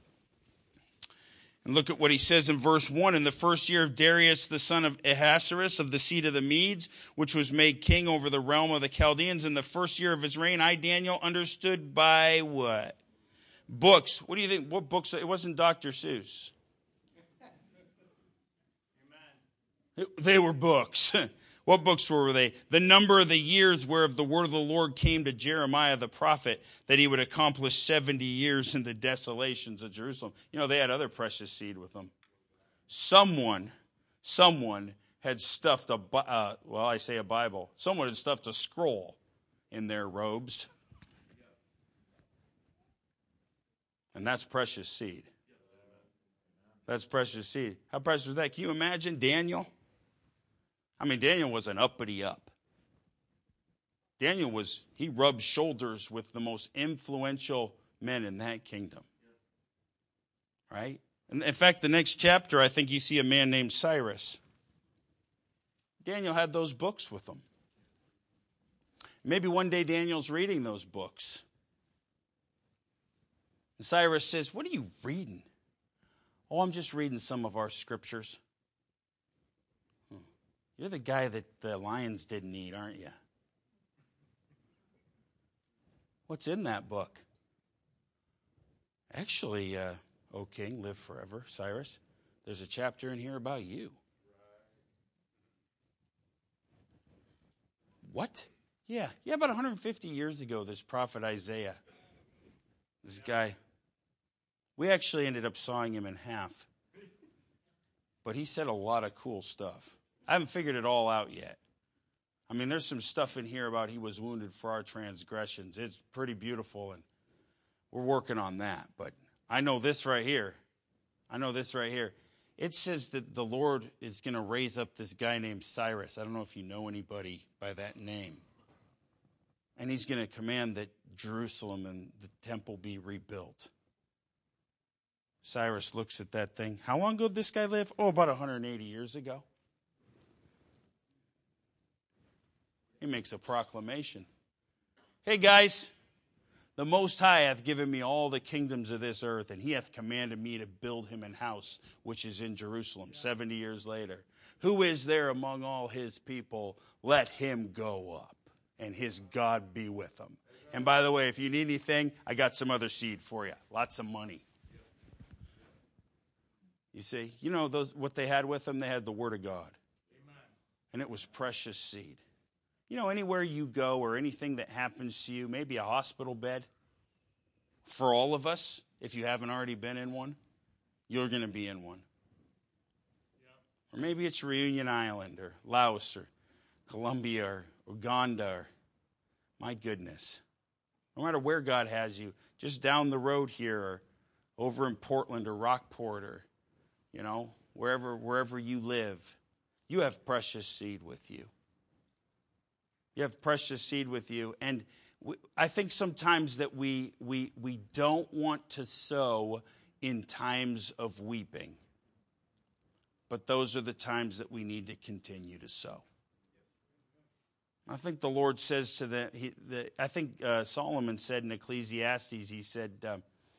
And look at what he says in verse one. In the first year of Darius, the son of Ahasuerus, of the seed of the Medes, which was made king over the realm of the Chaldeans, in the first year of his reign, I, Daniel, understood by what? Books. What do you think? What books? It wasn't Doctor Seuss. It, they were books. What books were they? The number of the years whereof the word of the Lord came to Jeremiah the prophet, that he would accomplish seventy years in the desolations of Jerusalem. You know, they had other precious seed with them. Someone, someone had stuffed a, uh, well, I say a Bible. Someone had stuffed a scroll in their robes. And that's precious seed. That's precious seed. How precious was that? Can you imagine Daniel? I mean, Daniel was an uppity up. Daniel was, he rubbed shoulders with the most influential men in that kingdom. Right? And in fact, the next chapter, I think you see a man named Cyrus. Daniel had those books with him. Maybe one day Daniel's reading those books. And Cyrus says, "What are you reading?" "Oh, I'm just reading some of our scriptures." "You're the guy that the lions didn't eat, aren't you?" "What's in that book?" "Actually, uh, O king, live forever, Cyrus, there's a chapter in here about you." "What?" Yeah, yeah, about one hundred fifty years ago, this prophet Isaiah, this guy, we actually ended up sawing him in half. But he said a lot of cool stuff. I haven't figured it all out yet. I mean, there's some stuff in here about he was wounded for our transgressions. It's pretty beautiful, and we're working on that. But I know this right here. I know this right here. It says that the Lord is going to raise up this guy named Cyrus. I don't know if you know anybody by that name. And he's going to command that Jerusalem and the temple be rebuilt. Cyrus looks at that thing. How long ago did this guy live? Oh, about one hundred eighty years ago. He makes a proclamation. "Hey guys, the Most High hath given me all the kingdoms of this earth, and he hath commanded me to build him an house, which is in Jerusalem, seventy years later. Who is there among all his people? Let him go up, and his God be with him. And by the way, if you need anything, I got some other seed for you. Lots of money." You see, you know those what they had with them? They had the Word of God. Amen. And it was precious seed. You know, anywhere you go or anything that happens to you, maybe a hospital bed, for all of us, if you haven't already been in one, you're going to be in one. Yeah. Or maybe it's Reunion Island or Laos or Colombia or Uganda. Or, my goodness. No matter where God has you, just down the road here or over in Portland or Rockport or, you know, wherever wherever you live, you have precious seed with you. You have precious seed with you. And we, I think sometimes that we, we, we don't want to sow in times of weeping. But those are the times that we need to continue to sow. I think the Lord says to the, he, the I think uh, Solomon said in Ecclesiastes, he said, uh,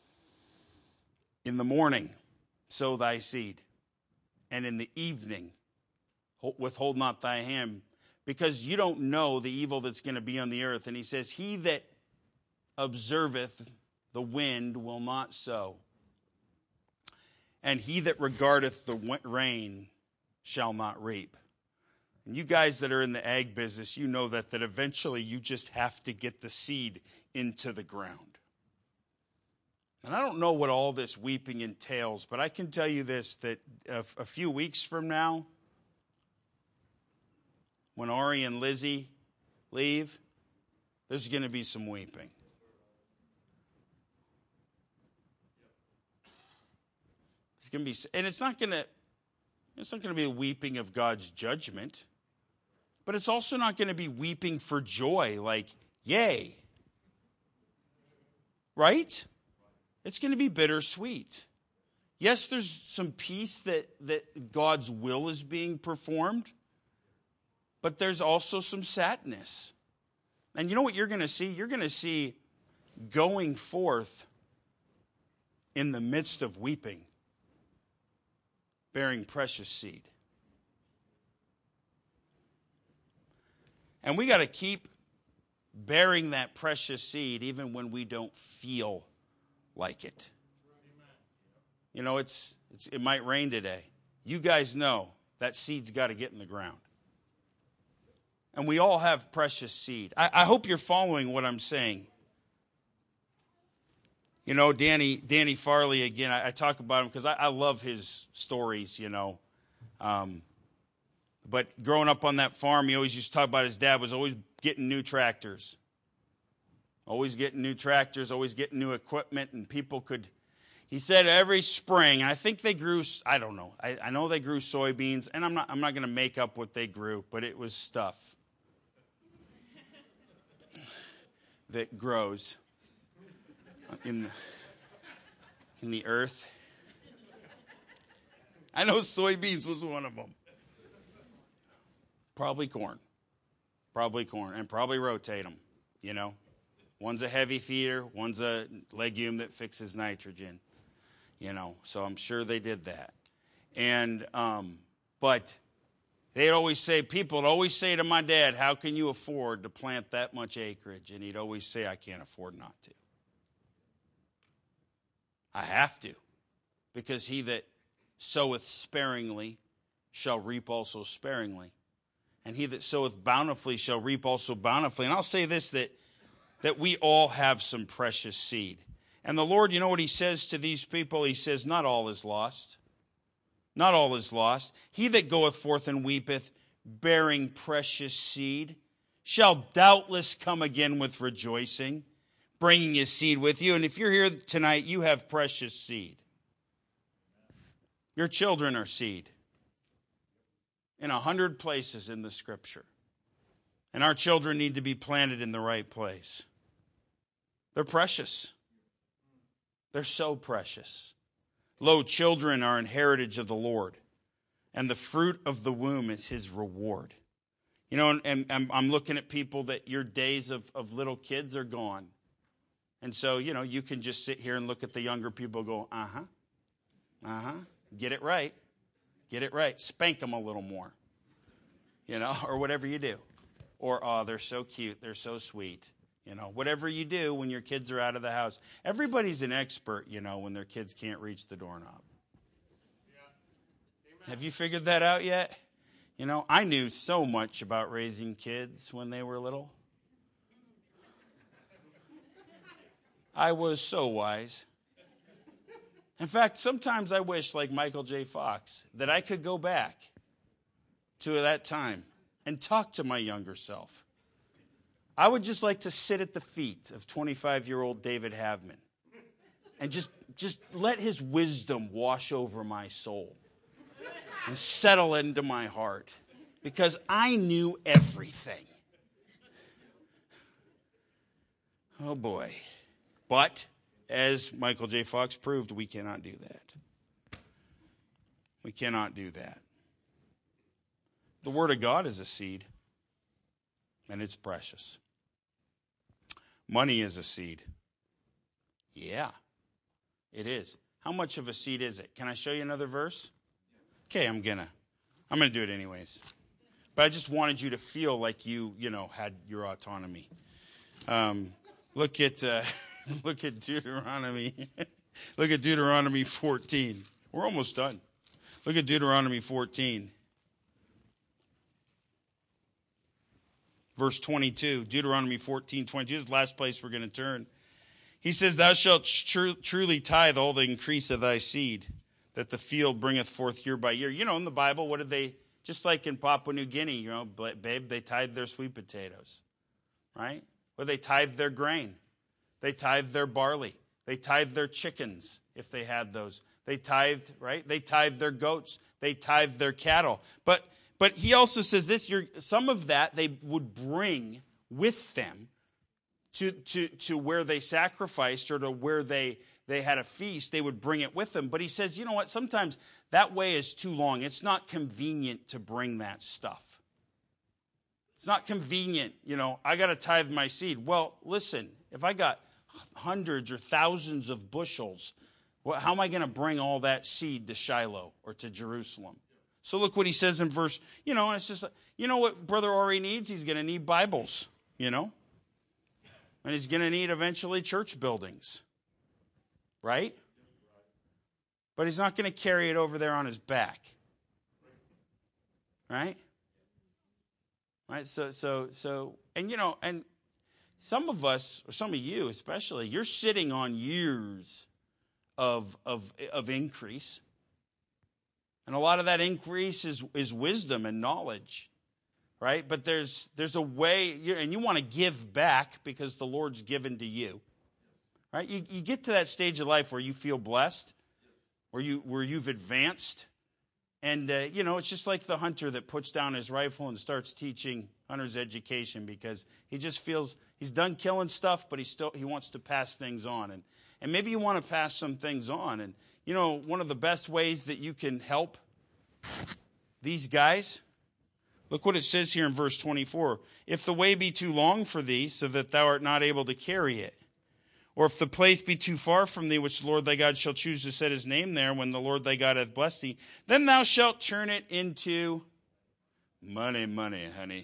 in the morning sow thy seed, and in the evening withhold not thy hand, because you don't know the evil that's going to be on the earth. And he says, he that observeth the wind will not sow, and he that regardeth the rain shall not reap. And you guys that are in the ag business, you know that, that eventually you just have to get the seed into the ground. And I don't know what all this weeping entails, but I can tell you this, that a, a few weeks from now, when Ari and Lizzie leave, there's going to be some weeping. It's going to be, and it's not going to, it's not going to be a weeping of God's judgment. But it's also not going to be weeping for joy, like, yay. Right? It's going to be bittersweet. Yes, there's some peace that, that God's will is being performed, but there's also some sadness. And you know what you're going to see? You're going to see going forth in the midst of weeping, bearing precious seed. And we got to keep bearing that precious seed even when we don't feel like it. You know, it's, it's it might rain today. You guys know that seed's got to get in the ground. And we all have precious seed. I, I hope you're following what I'm saying. You know, Danny Danny Farley, again, I, I talk about him because I, I love his stories, you know. Um But growing up on that farm, he always used to talk about his dad was always getting new tractors. Always getting new tractors, always getting new equipment, and people could, he said every spring, I think they grew, I don't know, I, I know they grew soybeans, and I'm not I'm not going to make up what they grew, but it was stuff that grows in the, in the earth. I know soybeans was one of them. Probably corn. Probably corn. And probably rotate them, you know. One's a heavy feeder. One's a legume that fixes nitrogen, you know. So I'm sure they did that. And, um, but they'd always say, people would always say to my dad, how can you afford to plant that much acreage? And he'd always say, I can't afford not to. I have to. Because he that soweth sparingly shall reap also sparingly. And he that soweth bountifully shall reap also bountifully. And I'll say this, that, that we all have some precious seed. And the Lord, you know what he says to these people? He says, not all is lost. Not all is lost. He that goeth forth and weepeth, bearing precious seed, shall doubtless come again with rejoicing, bringing his seed with you. And if you're here tonight, you have precious seed. Your children are seed. In a hundred places in the Scripture. And our children need to be planted in the right place. They're precious. They're so precious. Lo, children are an heritage of the Lord, and the fruit of the womb is his reward. You know, and, and I'm looking at people that your days of, of little kids are gone. And so, you know, you can just sit here and look at the younger people and go, uh-huh, uh-huh, get it right. Get it right. Spank them a little more, you know, or whatever you do. Or, oh, they're so cute. They're so sweet. You know, whatever you do when your kids are out of the house. Everybody's an expert, you know, when their kids can't reach the doorknob. Yeah. Have you figured that out yet? You know, I knew so much about raising kids when they were little. I was so wise. In fact, sometimes I wish, like Michael J. Fox, that I could go back to that time and talk to my younger self. I would just like to sit at the feet of twenty-five-year-old David Havman and just, just let his wisdom wash over my soul and settle into my heart, because I knew everything. Oh, boy. But as Michael J. Fox proved, we cannot do that. We cannot do that. The Word of God is a seed. and it's precious. Money is a seed. Yeah, it is. How much of a seed is it? Can I show you another verse? Okay, I'm gonna. I'm gonna do it anyways. But I just wanted you to feel like you, you know, had your autonomy. Um, look at uh, look at Deuteronomy. Look at Deuteronomy fourteen. We're almost done. Look at Deuteronomy fourteen. Verse twenty-two. Deuteronomy fourteen, twenty-two. This is the last place we're going to turn. He says, thou shalt tr- truly tithe all the increase of thy seed, that the field bringeth forth year by year. You know, in the Bible, what did they, just like in Papua New Guinea, you know, babe, they tithe their sweet potatoes, right? Or they tithe their grain. They tithe their barley. They tithe their chickens, if they had those. They tithed, right? They tithe their goats. They tithe their cattle. But but he also says this, you're, some of that they would bring with them to, to, to where they sacrificed or to where they, they had a feast. They would bring it with them. But he says, you know what, sometimes that way is too long. It's not convenient to bring that stuff. It's not convenient, you know, I got to tithe my seed. Well, listen, if I got hundreds or thousands of bushels, well, how am I going to bring all that seed to Shiloh or to Jerusalem? So look what he says in verse, you know, and it's just, you know what Brother Ori needs? He's going to need Bibles, you know, and he's going to need eventually church buildings, right? But he's not going to carry it over there on his back, right? Right, so, so, so, and you know, and some of us, or some of you especially, you're sitting on years of of of increase, and a lot of that increase is is wisdom and knowledge, right? But there's there's a way, and you want to give back because the Lord's given to you, right? You you get to that stage of life where you feel blessed, where you where you've advanced. And, uh, you know, it's just like the hunter that puts down his rifle and starts teaching hunter's education because he just feels he's done killing stuff, but he still he wants to pass things on. And, and maybe you want to pass some things on. And, you know, one of the best ways that you can help these guys, look what it says here in verse twenty-four. If the way be too long for thee, so that thou art not able to carry it, or if the place be too far from thee, which the Lord thy God shall choose to set his name there, when the Lord thy God hath blessed thee, then thou shalt turn it into money, money, honey.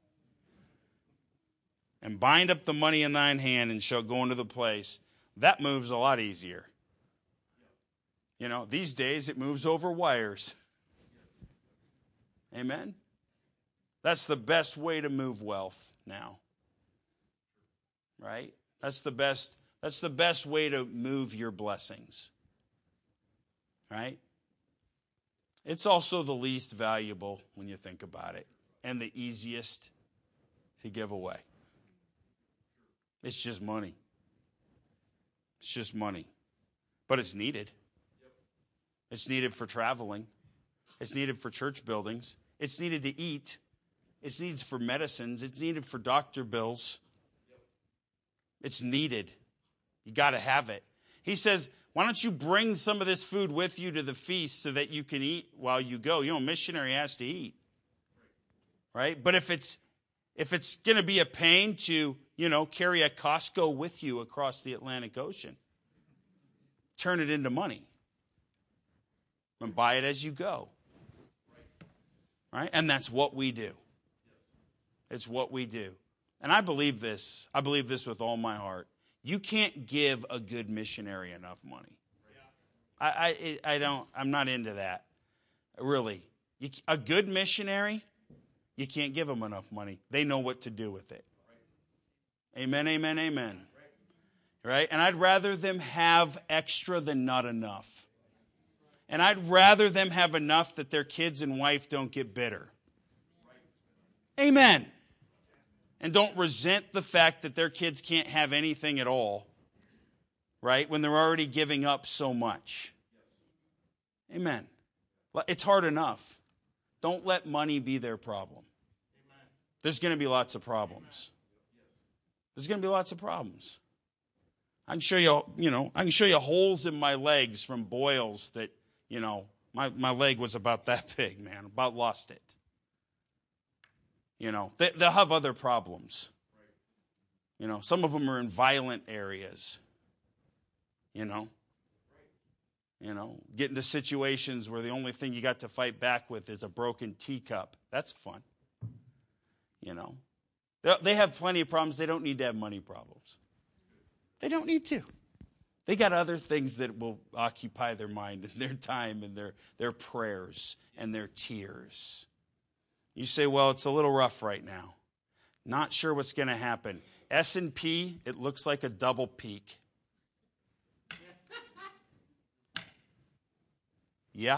And bind up the money in thine hand, and shalt go into the place. That moves a lot easier. You know, these days it moves over wires. Amen? That's the best way to move wealth now. Right? That's the best. That's the best way to move your blessings, right? It's also the least valuable when you think about it, and the easiest to give away. It's just money. It's just money. But it's needed. It's needed for traveling. It's needed for church buildings. It's needed to eat. It's needed for medicines. It's needed for doctor bills. It's needed. You got to have it. He says, why don't you bring some of this food with you to the feast so that you can eat while you go? You know, a missionary has to eat. Right? But if it's if it's going to be a pain to, you know, carry a Costco with you across the Atlantic Ocean, turn it into money. And buy it as you go. Right? And that's what we do. It's what we do. And I believe this. I believe this with all my heart. You can't give a good missionary enough money. I, I, I don't, I'm not into that. Really. You, a good missionary, you can't give them enough money. They know what to do with it. Amen, amen, amen. Right? And I'd rather them have extra than not enough. And I'd rather them have enough that their kids and wife don't get bitter. Amen. And don't resent the fact that their kids can't have anything at all, right, when they're already giving up so much. Amen. It's hard enough. Don't let money be their problem. There's going to be lots of problems. There's going to be lots of problems. I can show you, you know, I can show you holes in my legs from boils that, you know, my, my leg was about that big, man. About lost it. You know, they, they'll have other problems. You know, some of them are in violent areas. You know, you know, get into situations where the only thing you got to fight back with is a broken teacup. That's fun. You know, they, they have plenty of problems. They don't need to have money problems. They don't need to. They got other things that will occupy their mind and their time and their, their prayers and their tears. You say, well, it's a little rough right now. Not sure what's going to happen. S and P, it looks like a double peak. Yeah.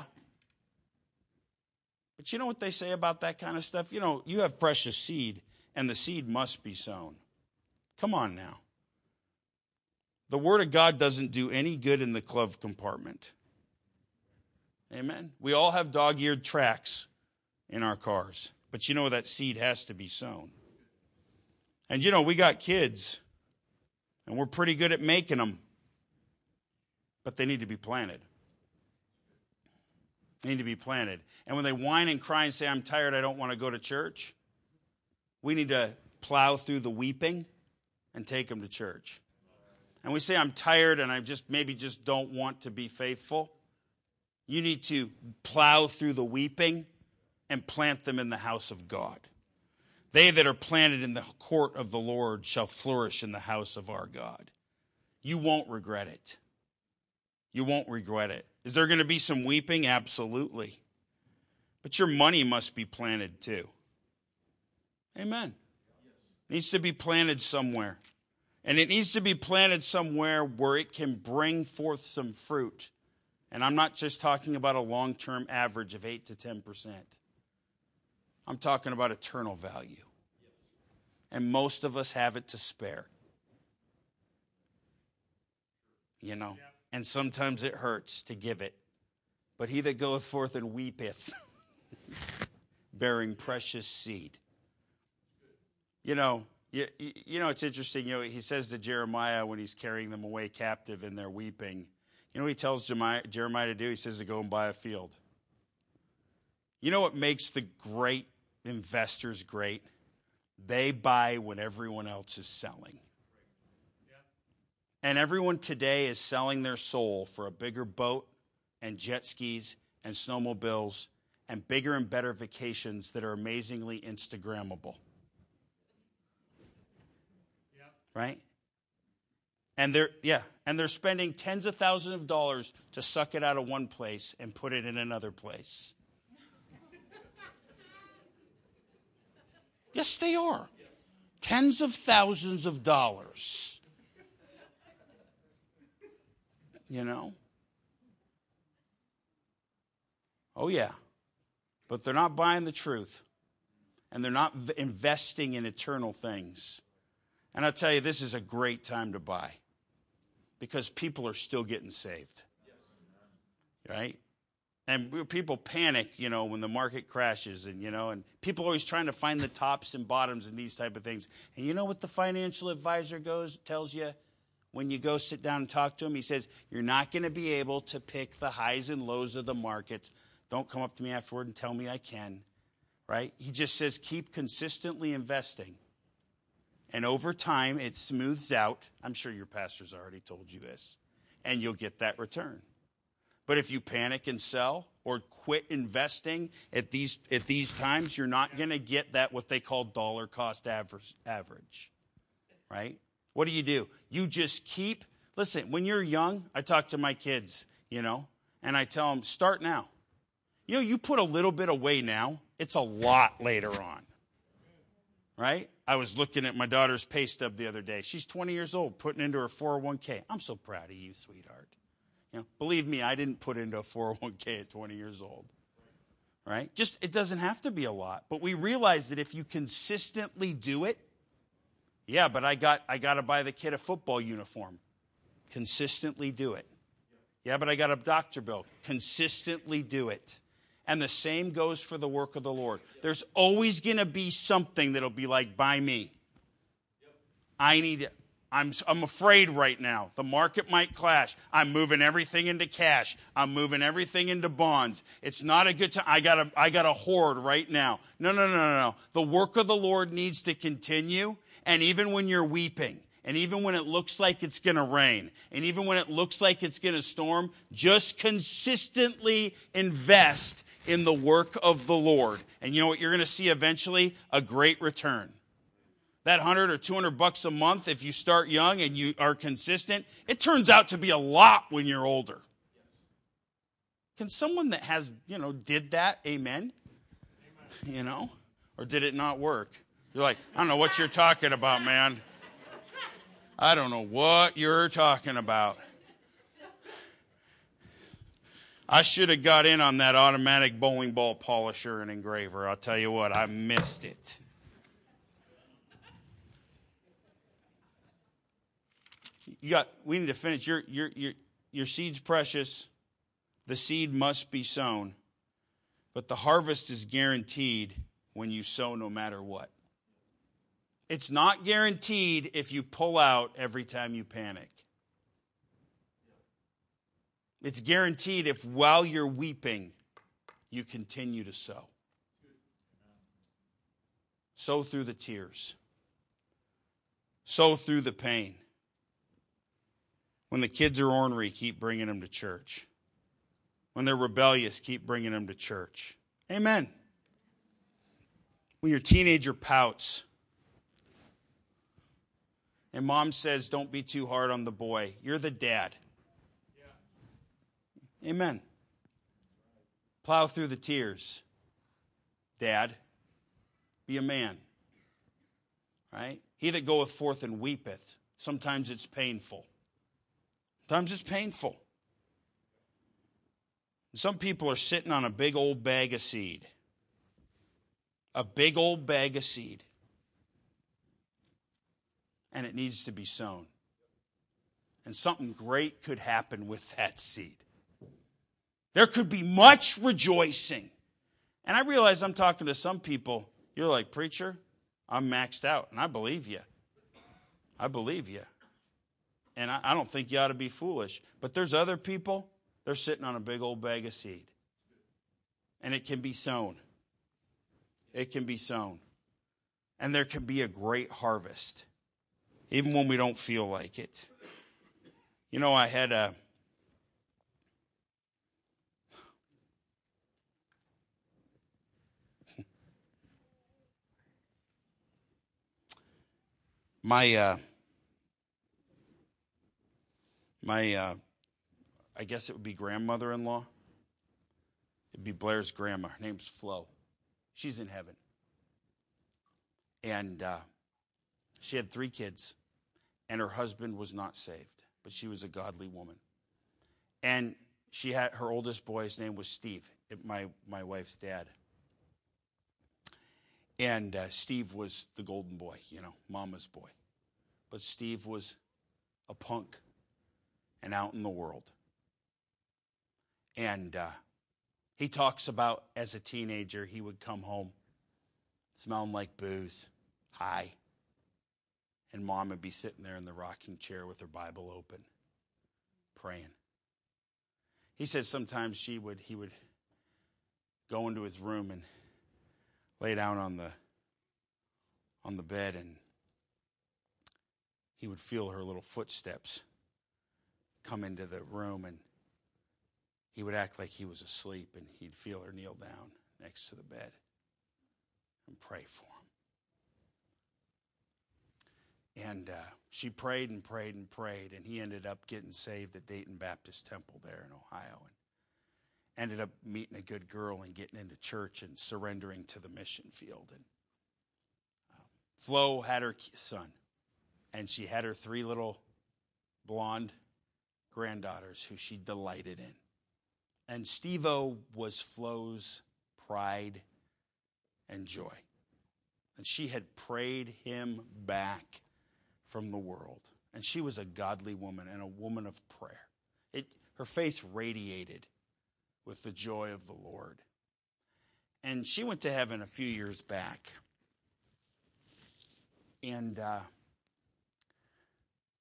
But you know what they say about that kind of stuff? You know, you have precious seed, and the seed must be sown. Come on now. The Word of God doesn't do any good in the glove compartment. Amen? We all have dog-eared tracks in our cars. But you know that seed has to be sown. And you know, we got kids, and we're pretty good at making them. But they need to be planted. They need to be planted. And when they whine and cry and say, I'm tired, I don't want to go to church, we need to plow through the weeping and take them to church. And we say, I'm tired and I just maybe just don't want to be faithful. You need to plow through the weeping and plant them in the house of God. They that are planted in the court of the Lord shall flourish in the house of our God. You won't regret it. You won't regret it. Is there going to be some weeping? Absolutely. But your money must be planted too. Amen. It needs to be planted somewhere. And it needs to be planted somewhere where it can bring forth some fruit. And I'm not just talking about a long-term average of eight to ten percent. I'm talking about eternal value. And most of us have it to spare. You know, and sometimes it hurts to give it. But he that goeth forth and weepeth, bearing precious seed. You know, you, you know, it's interesting. You know, he says to Jeremiah when he's carrying them away captive and they're weeping. You know what he tells Jeremiah, Jeremiah to do? He says to go and buy a field. You know what makes the great investors great? They buy when everyone else is selling. And everyone today is selling their soul for a bigger boat and jet skis and snowmobiles and bigger and better vacations that are amazingly Instagrammable. Yeah. Right? And they're yeah, and they're spending tens of thousands of dollars to suck it out of one place and put it in another place. Yes, they are. Yes. Tens of thousands of dollars. You know? Oh, yeah. But they're not buying the truth. And they're not v- investing in eternal things. And I'll tell you, this is a great time to buy. Because people are still getting saved. Right? And people panic, you know, when the market crashes. And, you know, and people are always trying to find the tops and bottoms and these type of things. And you know what the financial advisor goes tells you? When you go sit down and talk to him, he says, you're not going to be able to pick the highs and lows of the markets. Don't come up to me afterward and tell me I can, right? He just says, keep consistently investing. And over time, it smooths out. I'm sure your pastor's already told you this. And you'll get that return. But if you panic and sell or quit investing at these at these times, you're not going to get that what they call dollar cost average, average, right? What do you do? You just keep, listen, when you're young, I talk to my kids, you know, and I tell them, start now. You know, you put a little bit away now, it's a lot later on, right? I was looking at my daughter's pay stub the other day. She's twenty years old, putting into her four oh one k. I'm so proud of you, sweetheart. You know, believe me, I didn't put into a four oh one k at twenty years old, right? Just, it doesn't have to be a lot, but we realize that if you consistently do it, yeah, but I got I got to buy the kid a football uniform. Consistently do it. Yeah, but I got a doctor bill. Consistently do it. And the same goes for the work of the Lord. There's always going to be something that'll be like, buy me. I need I'm, I'm afraid right now. The market might clash. I'm moving everything into cash. I'm moving everything into bonds. It's not a good time. I got I got a hoard right now. No, no, no, no, no. The work of the Lord needs to continue. And even when you're weeping, and even when it looks like it's going to rain, and even when it looks like it's going to storm, just consistently invest in the work of the Lord. And you know what you're going to see eventually? A great return. That hundred or two hundred bucks a month, if you start young and you are consistent, it turns out to be a lot when you're older. Can someone that has, you know, did that, amen? Amen? You know? Or did it not work? You're like, I don't know what you're talking about, man. I don't know what you're talking about. I should have got in on that automatic bowling ball polisher and engraver. I'll tell you what, I missed it. You got. We need to finish. Your your your your seed's precious. The seed must be sown, but the harvest is guaranteed when you sow, no matter what. It's not guaranteed if you pull out every time you panic. It's guaranteed if while you're weeping, you continue to sow. Sow through the tears. Sow through the pain. When the kids are ornery, keep bringing them to church. When they're rebellious, keep bringing them to church. Amen. When your teenager pouts, and mom says, don't be too hard on the boy, you're the dad. Yeah. Amen. Plow through the tears. Dad, be a man. Right? He that goeth forth and weepeth, sometimes it's painful. Sometimes it's painful. Some people are sitting on a big old bag of seed. A big old bag of seed. And it needs to be sown. And something great could happen with that seed. There could be much rejoicing. And I realize I'm talking to some people. You're like, preacher, I'm maxed out. And I believe you. I believe you. And I, I don't think you ought to be foolish. But there's other people, they're sitting on a big old bag of seed. And it can be sown. It can be sown. And there can be a great harvest. Even when we don't feel like it. You know, I had a... My... Uh, My, uh, I guess it would be grandmother-in-law. It'd be Blair's grandma. Her name's Flo. She's in heaven. And uh, she had three kids. And her husband was not saved. But she was a godly woman. And she had her oldest boy, his name was Steve, my, my wife's dad. And uh, Steve was the golden boy, you know, mama's boy. But Steve was a punk. And out in the world. And uh, he talks about as a teenager, he would come home smelling like booze, high. And mom would be sitting there in the rocking chair with her Bible open, praying. He said sometimes she would, he would go into his room and lay down on the, on the bed, and he would feel her little footsteps come into the room, and he would act like he was asleep, and he'd feel her kneel down next to the bed and pray for him. And uh, she prayed and prayed and prayed, and he ended up getting saved at Dayton Baptist Temple there in Ohio, and ended up meeting a good girl and getting into church and surrendering to the mission field. And uh, Flo had her son, and she had her three little blonde granddaughters who she delighted in. And Steve-O was Flo's pride and joy. And she had prayed him back from the world. And she was a godly woman and a woman of prayer. It, her face radiated with the joy of the Lord. And she went to heaven a few years back. And uh,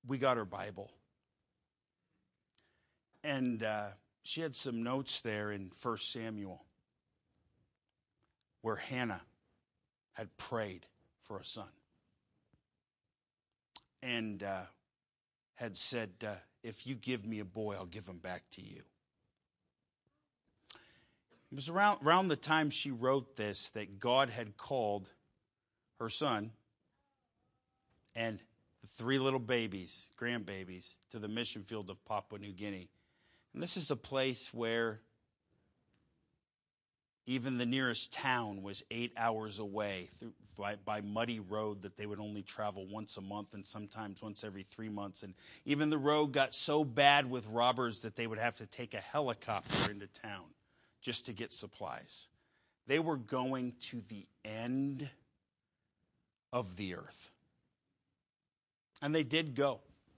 we got her Bible. And uh, she had some notes there in First Samuel where Hannah had prayed for a son. And uh, had said, uh, if you give me a boy, I'll give him back to you. It was around, around the time she wrote this that God had called her son and the three little babies, grandbabies, to the mission field of Papua New Guinea. And this is a place where even the nearest town was eight hours away through, by, by muddy road that they would only travel once a month and sometimes once every three months. And even the road got so bad with robbers that they would have to take a helicopter into town just to get supplies. They were going to the end of the earth. And they did go.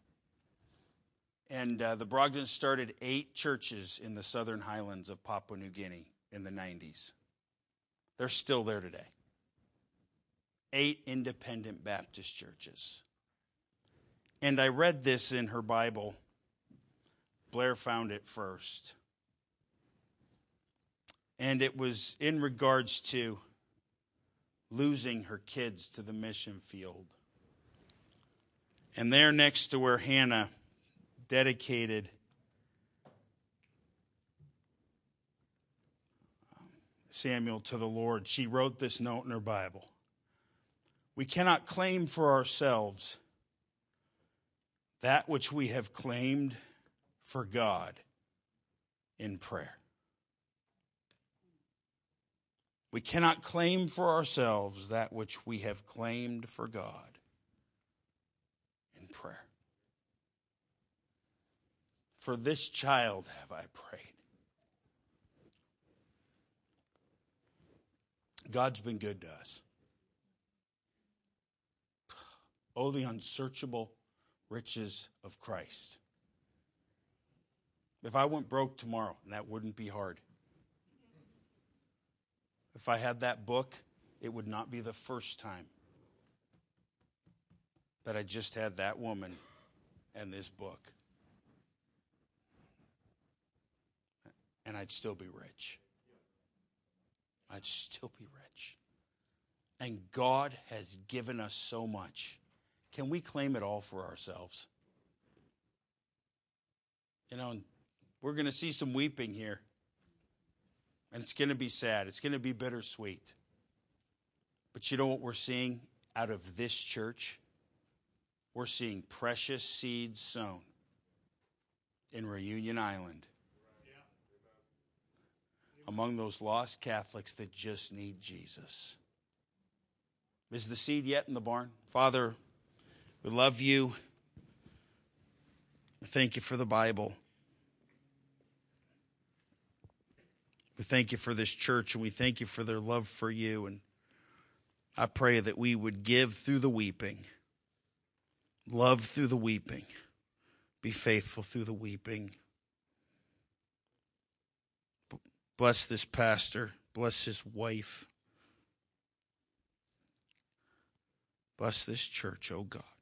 And uh, the Brogdons started eight churches in the southern highlands of Papua New Guinea in the nineties. They're still there today. Eight independent Baptist churches. And I read this in her Bible. Blair found it first. And it was in regards to losing her kids to the mission field. And there next to where Hannah dedicated Samuel to the Lord, she wrote this note in her Bible. We cannot claim for ourselves that which we have claimed for God in prayer. We cannot claim for ourselves that which we have claimed for God in prayer. For this child have I prayed. God's been good to us. Oh, the unsearchable riches of Christ. If I went broke tomorrow, and that wouldn't be hard. If I had that book, it would not be the first time that I just had that woman and this book. And I'd still be rich. I'd still be rich. And God has given us so much. Can we claim it all for ourselves? You know, we're going to see some weeping here. And it's going to be sad. It's going to be bittersweet. But you know what we're seeing out of this church? We're seeing precious seeds sown in Reunion Island. Among those lost Catholics that just need Jesus. Is the seed yet in the barn? Father, we love you. Thank you for the Bible. We thank you for this church, and we thank you for their love for you. And I pray that we would give through the weeping, love through the weeping, be faithful through the weeping. Bless this pastor. Bless his wife. Bless this church, oh God.